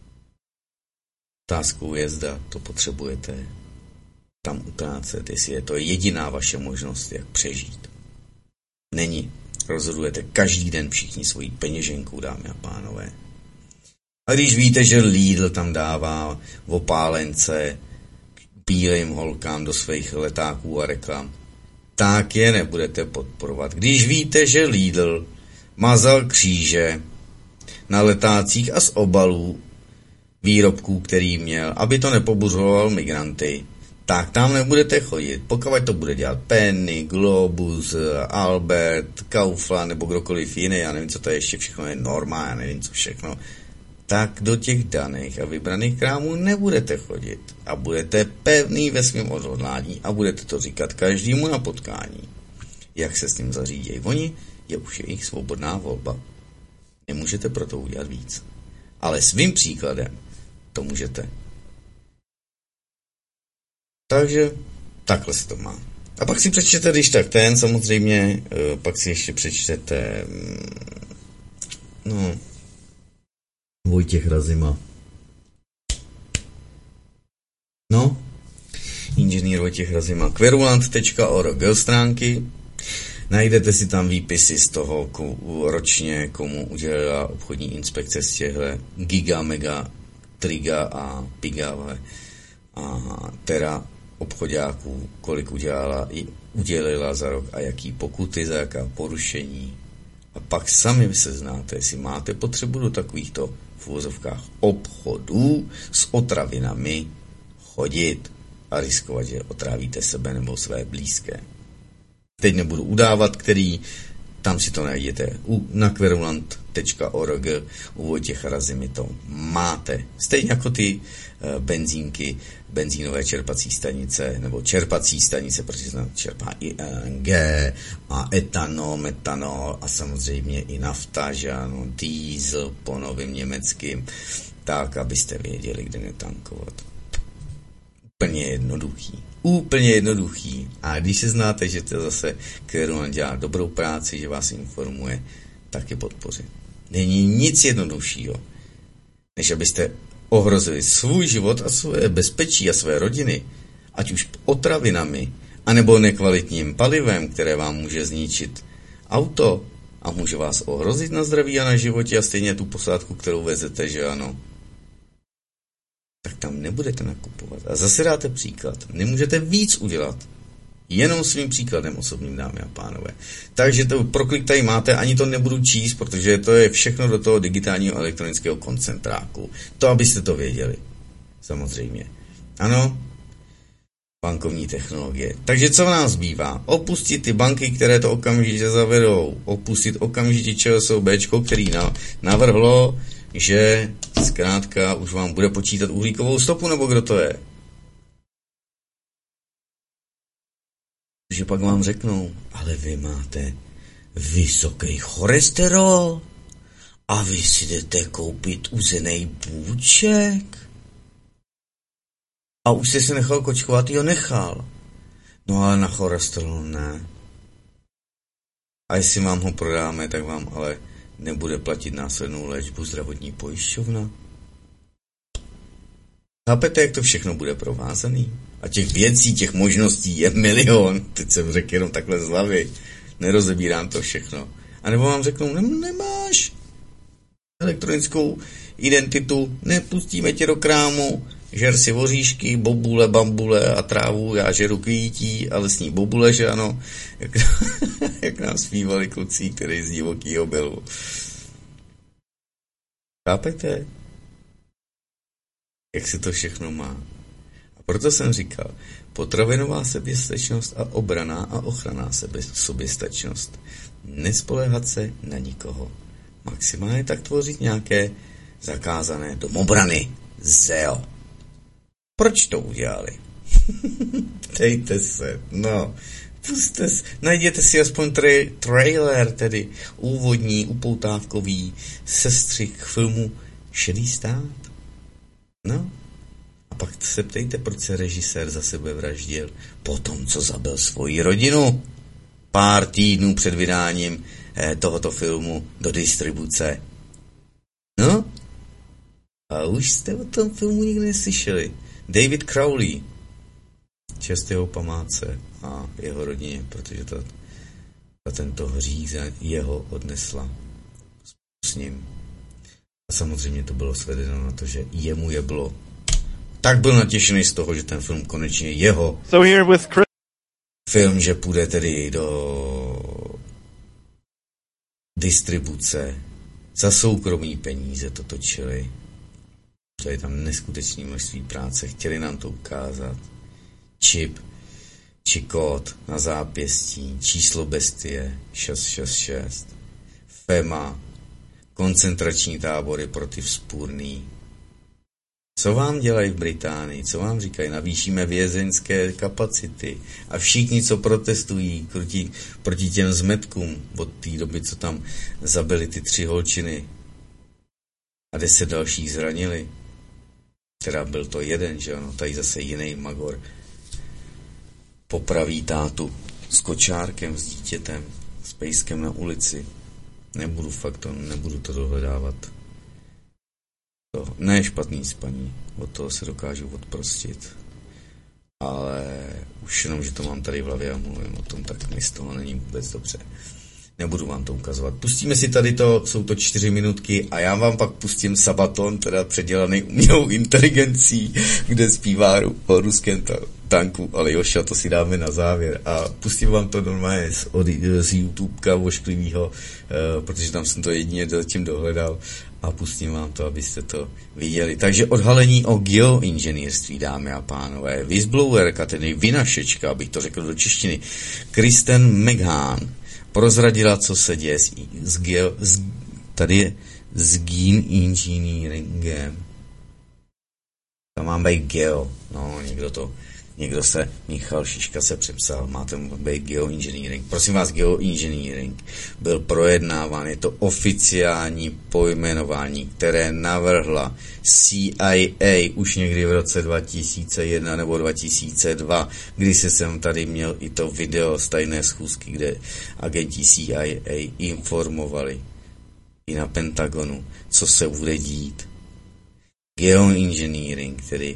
Otázkou je, zda to potřebujete tam utrácet, jestli je to jediná vaše možnost, jak přežít. Není. Rozhodujete každý den všichni svojí peněženkou, dámy a pánové. A když víte, že Lidl tam dává opálence bílým holkám do svých letáků a reklam, tak je nebudete podporovat. Když víte, že Lidl mazal kříže na letácích a z obalů výrobků, který měl, aby to nepobuřoval migranty, tak tam nebudete chodit. Pokud to bude dělat Penny, Globus, Albert, Kaufland nebo kdokoliv jiný, já nevím, co to je ještě všechno, je Norma, já nevím, co všechno, tak do těch daných a vybraných krámů nebudete chodit. A budete pevný ve svém odhodlání a budete to říkat každému na potkání. Jak se s ním zařídějí oni, je už jejich svobodná volba. Nemůžete proto udělat víc. Ale svým příkladem to můžete. Takže takhle se to má. A pak si přečtete, když tak ten, samozřejmě, pak si ještě přečtete no Vojtěch Razima. No, inženýr Vojtěch Razima. Kverulant tečka org stránky. Najdete si tam výpisy z toho ko, ročně, komu udělala obchodní inspekce z těchto giga, mega, triga a piga a tera obchodáků, kolik udělala, udělila za rok a jaký pokuty, za jaká porušení. A pak sami se znáte, jestli máte potřebu do takovýchto v uvozovkách obchodů s otravinami chodit a riskovat, že otrávíte sebe nebo své blízké. Teď nebudu udávat, který, tam si to najděte na kverulant tečka org, u Vojtěcha Razimy to máte. Stejně jako ty e, benzínky, benzínové čerpací stanice, nebo čerpací stanice, protože se čerpá i L N G a etanol, metanol a samozřejmě i nafta, že ano, diesel po novým německým, tak, abyste věděli, kde netankovat. Úplně jednoduchý. Úplně jednoduchý. A když se znáte, že to zase Kerman dělá dobrou práci, že vás informuje, tak je podpořit. Není nic jednoduššího, než abyste ohrozili svůj život a své bezpečí a své rodiny, ať už otravinami, anebo nekvalitním palivem, které vám může zničit auto a může vás ohrozit na zdraví a na životě a stejně tu posádku, kterou vezete, že ano. Tak tam nebudete nakupovat. A zase dáte příklad. Nemůžete víc udělat. Jenom svým příkladem osobním, dámy a pánové. Takže to proklik tady máte, ani to nebudu číst, protože to je všechno do toho digitálního elektronického koncentráku. To, abyste to věděli. Samozřejmě. Ano, bankovní technologie. Takže co nám zbývá? Opustit ty banky, které to okamžitě zavedou. Opustit okamžitě ČSOBčko, který navrhlo, že zkrátka už vám bude počítat uhlíkovou stopu, nebo kdo to je? Že pak vám řeknou, ale vy máte vysoký cholesterol a vy si jdete koupit uzený bůček. A už jste se nechal kočkovat, jo nechal. No ale na cholesterol ne. A jestli vám ho prodáme, tak vám ale nebude platit následnou léčbu zdravotní pojišťovna. Chápete, jak to všechno bude provázaný? A těch věcí, těch možností je milion. Teď jsem řekl jenom takhle z hlavy. Nerozebírám to všechno. A nebo vám řeknou, ne, nemáš elektronickou identitu, nepustíme tě do krámu, žer si voříšky, bobule, bambule a trávu, já žeru kvítí a lesní bobule, že ano, jak, jak nám zpívali kluci, který z divokýho bylu. Chápete? Jak se to všechno má? A proto jsem říkal, potravinová soběstačnost a obraná a ochranná soběstačnost. Nespoléhat se na nikoho. Maximálně tak tvořit nějaké zakázané domobrany. Zeo. Proč to udělali? Dejte se, no. Puste se, najděte si aspoň tra- trailer, tedy úvodní, upoutávkový sestřih filmu Šedý stát. No. A pak se ptejte, proč se režisér za sebe vraždil po tom, co zabil svoji rodinu. Pár týdnů před vydáním eh, tohoto filmu do distribuce. No? A už jste o tom filmu nikdy neslyšeli. David Crowley. Čest jeho památce a jeho rodině, protože ta, ta tento hřích jeho odnesla s ním. A samozřejmě to bylo svedeno na to, že jemu je bylo. Tak byl natěšený z toho, že ten film konečně jeho so here with Chris- film, že půjde tedy do distribuce. Za soukromý peníze to točili. To je tam neskutečné množství práce. Chtěli nám to ukázat. Čip, či kód na zápěstí, číslo bestie šest šest šest, FEMA, koncentrační tábory pro ty vzpůrný. Co vám dělají v Británii? Co vám říkají? Navýšíme vězeňské kapacity. A všichni, co protestují proti, proti těm zmetkům od té doby, co tam zabili ty tři holčiny a deset dalších zranili. Teda byl to jeden, že ano, tady zase jiný magor. Popraví tátu s kočárkem, s dítětem, s pejskem na ulici. Nebudu fakt to, nebudu to dohledávat. To ne špatný spaní, od toho se dokážu odprostit. Ale už jenom, že to mám tady v hlavě a mluvím o tom, tak mi z toho není vůbec dobře. Nebudu vám to ukazovat. Pustíme si tady to, jsou to čtyři minutky a já vám pak pustím Sabaton, teda předělaný umělou inteligencí, kde zpívá o ruském tanku, ale Joša, to si dáme na závěr. A pustím vám to normálně z, od, z YouTubeka vošklivýho, uh, protože tam jsem to jedině zatím dohledal a pustím vám to, abyste to viděli. Takže odhalení o geoinženýrství, dámy a pánové. Whistleblowerka, tedy vynašečka, abych to řekl do češtiny, Kristen McGahn prozradila, co se děje s, s, geo, s tady je s geoengineeringem. Tam mám být geo. No, někdo to Někdo se, Michal Šiška se přepsal, máte být geoengineering. Prosím vás, geoengineering byl projednáván, je to oficiální pojmenování, které navrhla C I A už někdy v roce dva tisíce jedna nebo dva tisíce dva, kdy se jsem tady měl i to video z tajné schůzky, kde agenti C I A informovali i na Pentagonu, co se bude dít. Geoengineering, tedy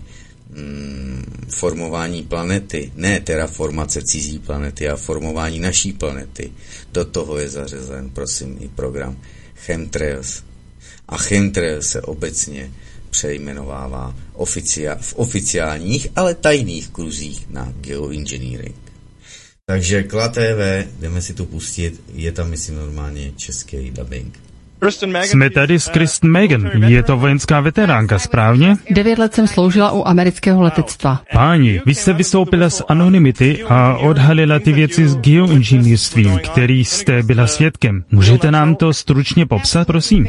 mm, formování planety, ne terraformace cizí planety, a formování naší planety. Do toho je zařazen, prosím, i program Chemtrails. A Chemtrails se obecně přejmenovává oficia- v oficiálních, ale tajných kruzích na geoengineering. Takže Kla T V, jdeme si tu pustit, je tam, myslím, normálně český dubbing. Jsme tady s Kristen Megan. Je to vojenská veteránka, správně? Devět let jsem sloužila u amerického letectva. Páni, vy jste vystoupila z anonymity a odhalila ty věci s geoinženýrstvím, který jste byla svědkem. Můžete nám to stručně popsat, prosím?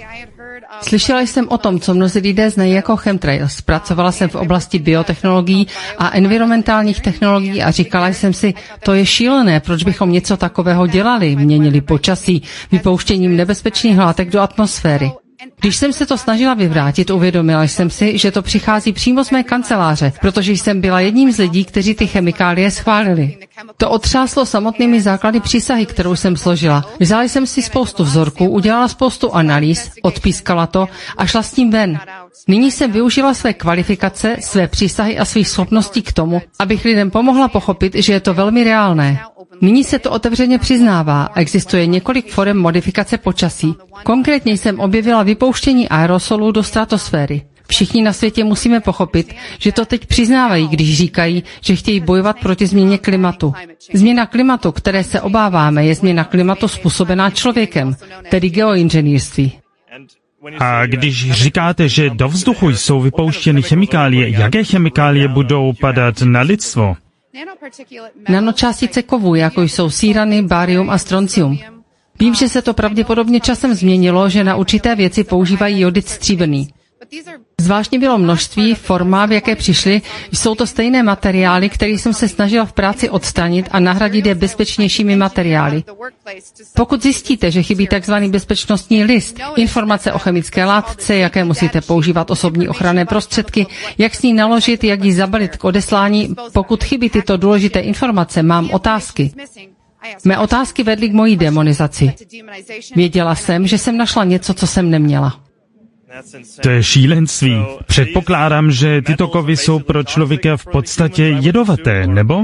Slyšela jsem o tom, co mnozí lidé znají jako chemtrails. Pracovala jsem v oblasti biotechnologií a environmentálních technologií a říkala jsem si, to je šílené, proč bychom něco takového dělali, měnili počasí, vypouštěním nebezpečných látek do atmosféry. Když jsem se to snažila vyvrátit, uvědomila jsem si, že to přichází přímo z mé kanceláře, protože jsem byla jedním z lidí, kteří ty chemikálie schválili. To otřáslo samotnými základy přísahy, kterou jsem složila. Vzala jsem si spoustu vzorků, udělala spoustu analýz, odpískala to a šla s tím ven. Nyní jsem využila své kvalifikace, své přísahy a svých schopností k tomu, abych lidem pomohla pochopit, že je to velmi reálné. Nyní se to otevřeně přiznává. Existuje několik forem modifikace počasí. Konkrétně jsem objevila vypouštění aerosolů do stratosféry. Všichni na světě musíme pochopit, že to teď přiznávají, když říkají, že chtějí bojovat proti změně klimatu. Změna klimatu, které se obáváme, je změna klimatu způsobená člověkem, tedy geoinženýrství. A když říkáte, že do vzduchu jsou vypouštěny chemikálie, jaké chemikálie budou padat na lidstvo? Nanočástice kovů, jako jsou sírany, barium a stroncium. Vím, že se to pravděpodobně časem změnilo, že na určité věci používají jodid stříbrný. Zvláštní bylo množství, forma, v jaké přišly, jsou to stejné materiály, které jsem se snažila v práci odstranit a nahradit je bezpečnějšími materiály. Pokud zjistíte, že chybí tzv. Bezpečnostní list, informace o chemické látce, jaké musíte používat osobní ochranné prostředky, jak s ní naložit, jak ji zabalit k odeslání, pokud chybí tyto důležité informace, mám otázky. Mé otázky vedly k mojí demonizaci. Věděla jsem, že jsem našla něco, co jsem neměla. To je šílenství. Předpokládám, že tyto kovy jsou pro člověka v podstatě jedovaté, nebo?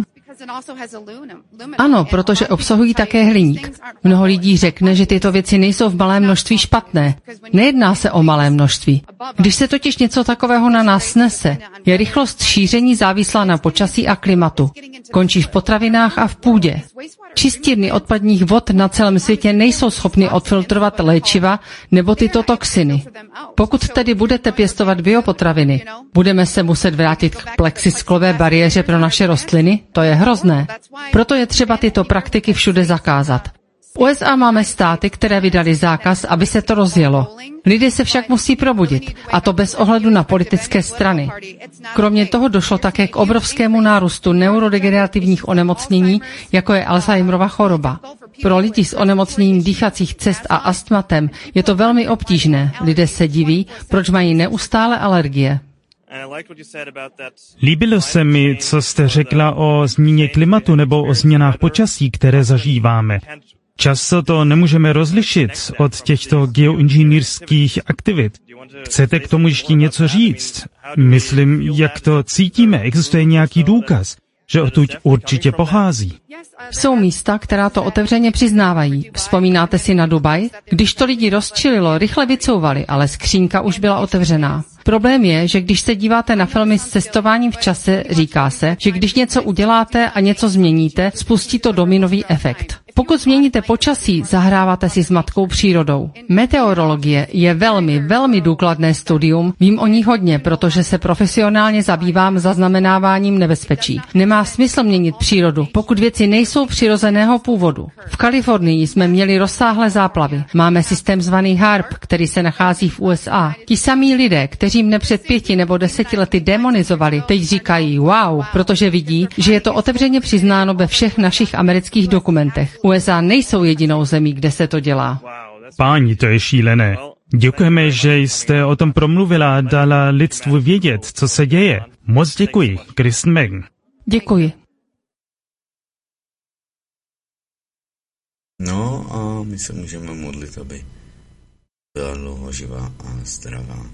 Ano, protože obsahují také hliník. Mnoho lidí řekne, že tyto věci nejsou v malém množství špatné. Nejedná se o malé množství. Když se totiž něco takového na nás snese, je rychlost šíření závislá na počasí a klimatu. Končí v potravinách a v půdě. Čistírny odpadních vod na celém světě nejsou schopny odfiltrovat léčiva nebo tyto toxiny. Pokud tedy budete pěstovat biopotraviny, budeme se muset vrátit k plexisklové bariéře pro naše rostliny? To je hrozné. Proto je třeba tyto praktiky všude zakázat. V U S A máme státy, které vydali zákaz, aby se to rozjelo. Lidé se však musí probudit, a to bez ohledu na politické strany. Kromě toho došlo také k obrovskému nárůstu neurodegenerativních onemocnění, jako je Alzheimerova choroba. Pro lidi s onemocněním dýchacích cest a astmatem je to velmi obtížné. Lidé se diví, proč mají neustále alergie. Líbilo se mi, co jste řekla o změně klimatu nebo o změnách počasí, které zažíváme. Často to nemůžeme rozlišit od těchto geoinženýrských aktivit. Chcete k tomu ještě něco říct? Myslím, jak to cítíme, existuje nějaký důkaz, že odtud určitě pochází. Jsou místa, která to otevřeně přiznávají. Vzpomínáte si na Dubaj? Když to lidi rozčililo, rychle vycouvali, ale skřínka už byla otevřená. Problém je, že když se díváte na filmy s cestováním v čase, říká se, že když něco uděláte a něco změníte, spustí to dominový efekt. Pokud změníte počasí, zahráváte si s matkou přírodou. Meteorologie je velmi, velmi důkladné studium. Vím o ní hodně, protože se profesionálně zabývám zaznamenáváním nebezpečí. Nemá smysl měnit přírodu, pokud věci nejsou přirozeného původu. V Kalifornii jsme měli rozsáhlé záplavy. Máme systém zvaný HARP, který se nachází v U S A. Ti samí lidé, kteří mne před pěti nebo deseti lety demonizovali, teď říkají wow, protože vidí, že je to otevřeně přiznáno ve všech našich amerických dokumentech. U S A nejsou jedinou zemí, kde se to dělá. Páni, to je šílené. Děkujeme, že jste o tom promluvila a dala lidstvu vědět, co se děje. Moc děkuji, Kristen Meghan. Děkuji. No a my se můžeme modlit, aby byla dlouho živá a zdravá.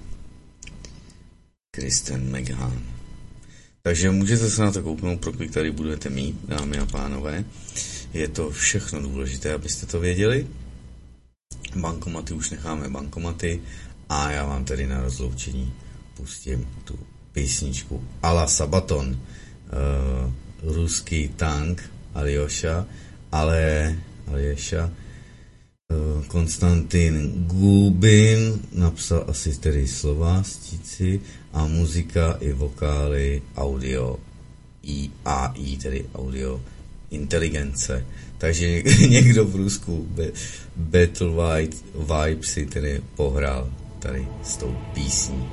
Kristen Meghan. Takže můžete se na to kouknout, pro který tady budete mít, dámy a pánové. Je to všechno důležité, abyste to věděli. Bankomaty už necháme bankomaty a já vám tedy na rozloučení pustím tu písničku Ala Sabaton, uh, ruský tank Aljoša, ale Aljoša, uh, Konstantin Gubin napsal asi tedy slova stíci a muzika i vokály audio I A I, tedy audio inteligence. Takže někdo v Rusku Battle Vibe si tedy pohrál tady s tou písní.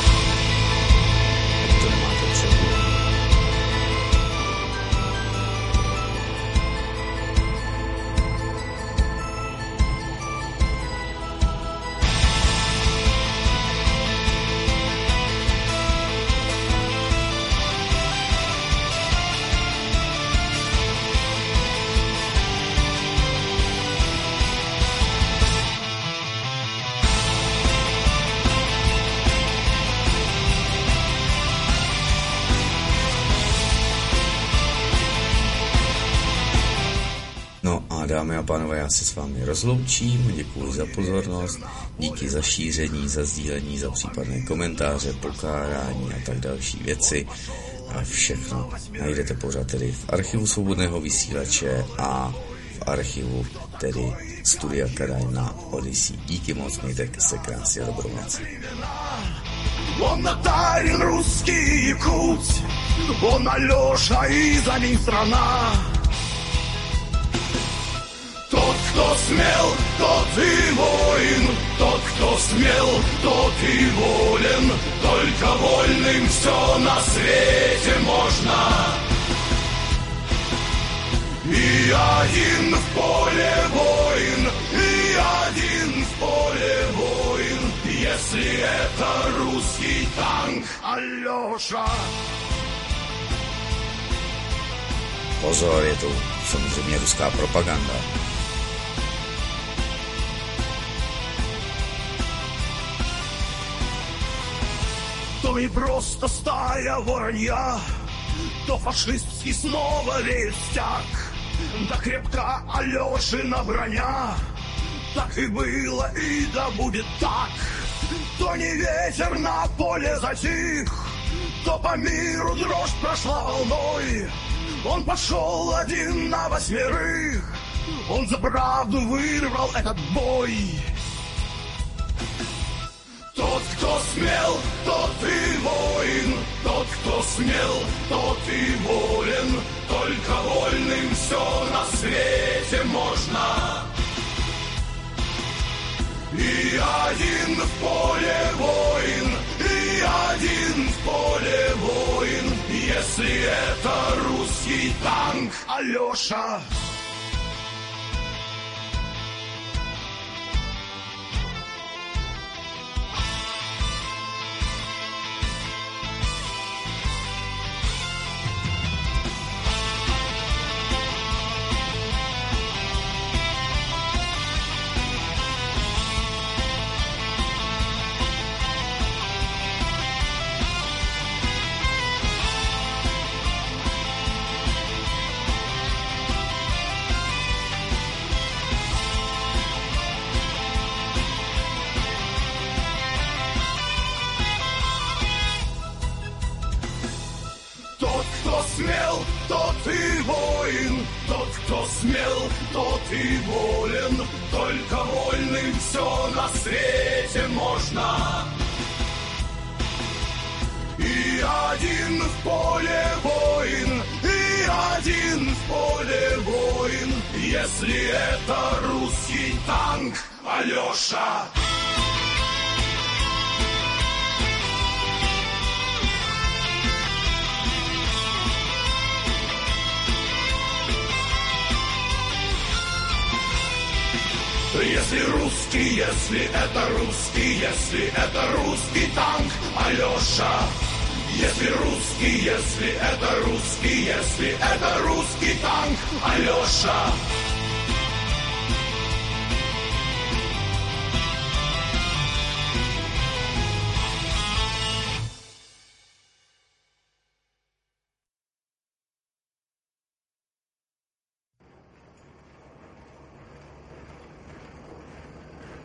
To nemáte přehled. Dámy a pánové, já se s vámi rozloučím, děkuji za pozornost, díky za šíření, za sdílení, za případné komentáře, pokládání a tak další věci. A všechno najdete pořád tedy v archivu Svobodného vysílače a v archivu tedy Studia Kadaň na Odyssey. Díky moc, mějte se krásně, dobrou noc. Он Татарин, русский якут, он Алеша и за ним страна. Тот, кто смел, тот и воин, тот, кто смел, тот и волен. Только вольным все на свете можно. И один в поле воин, и один в поле воин, если это русский танк Алеша. Pozor, je to samozřejmě ruská propaganda. То не просто стая воронья, то фашистский снова рельстяк. Да крепка Алешина броня, так и было и да будет так. То не ветер на поле затих, то по миру дрожь прошла волной. Он пошел один на восьмерых, он за правду вырвал этот бой. Тот, кто смел, тот и воин, тот, кто смел, тот и волен. Только вольным все на свете можно. И один в поле воин, и один в поле воин, если это русский танк Алеша. кто смел, тот и воин. Тот, кто смел, тот и волен. Только вольным все на свете можно. И один в поле воин, и один в поле воин. Если это русский танк, Алеша. Если русский, если это русский, если это русский танк, Алеша. Если русский, если это русский, если это русский танк, Алеша.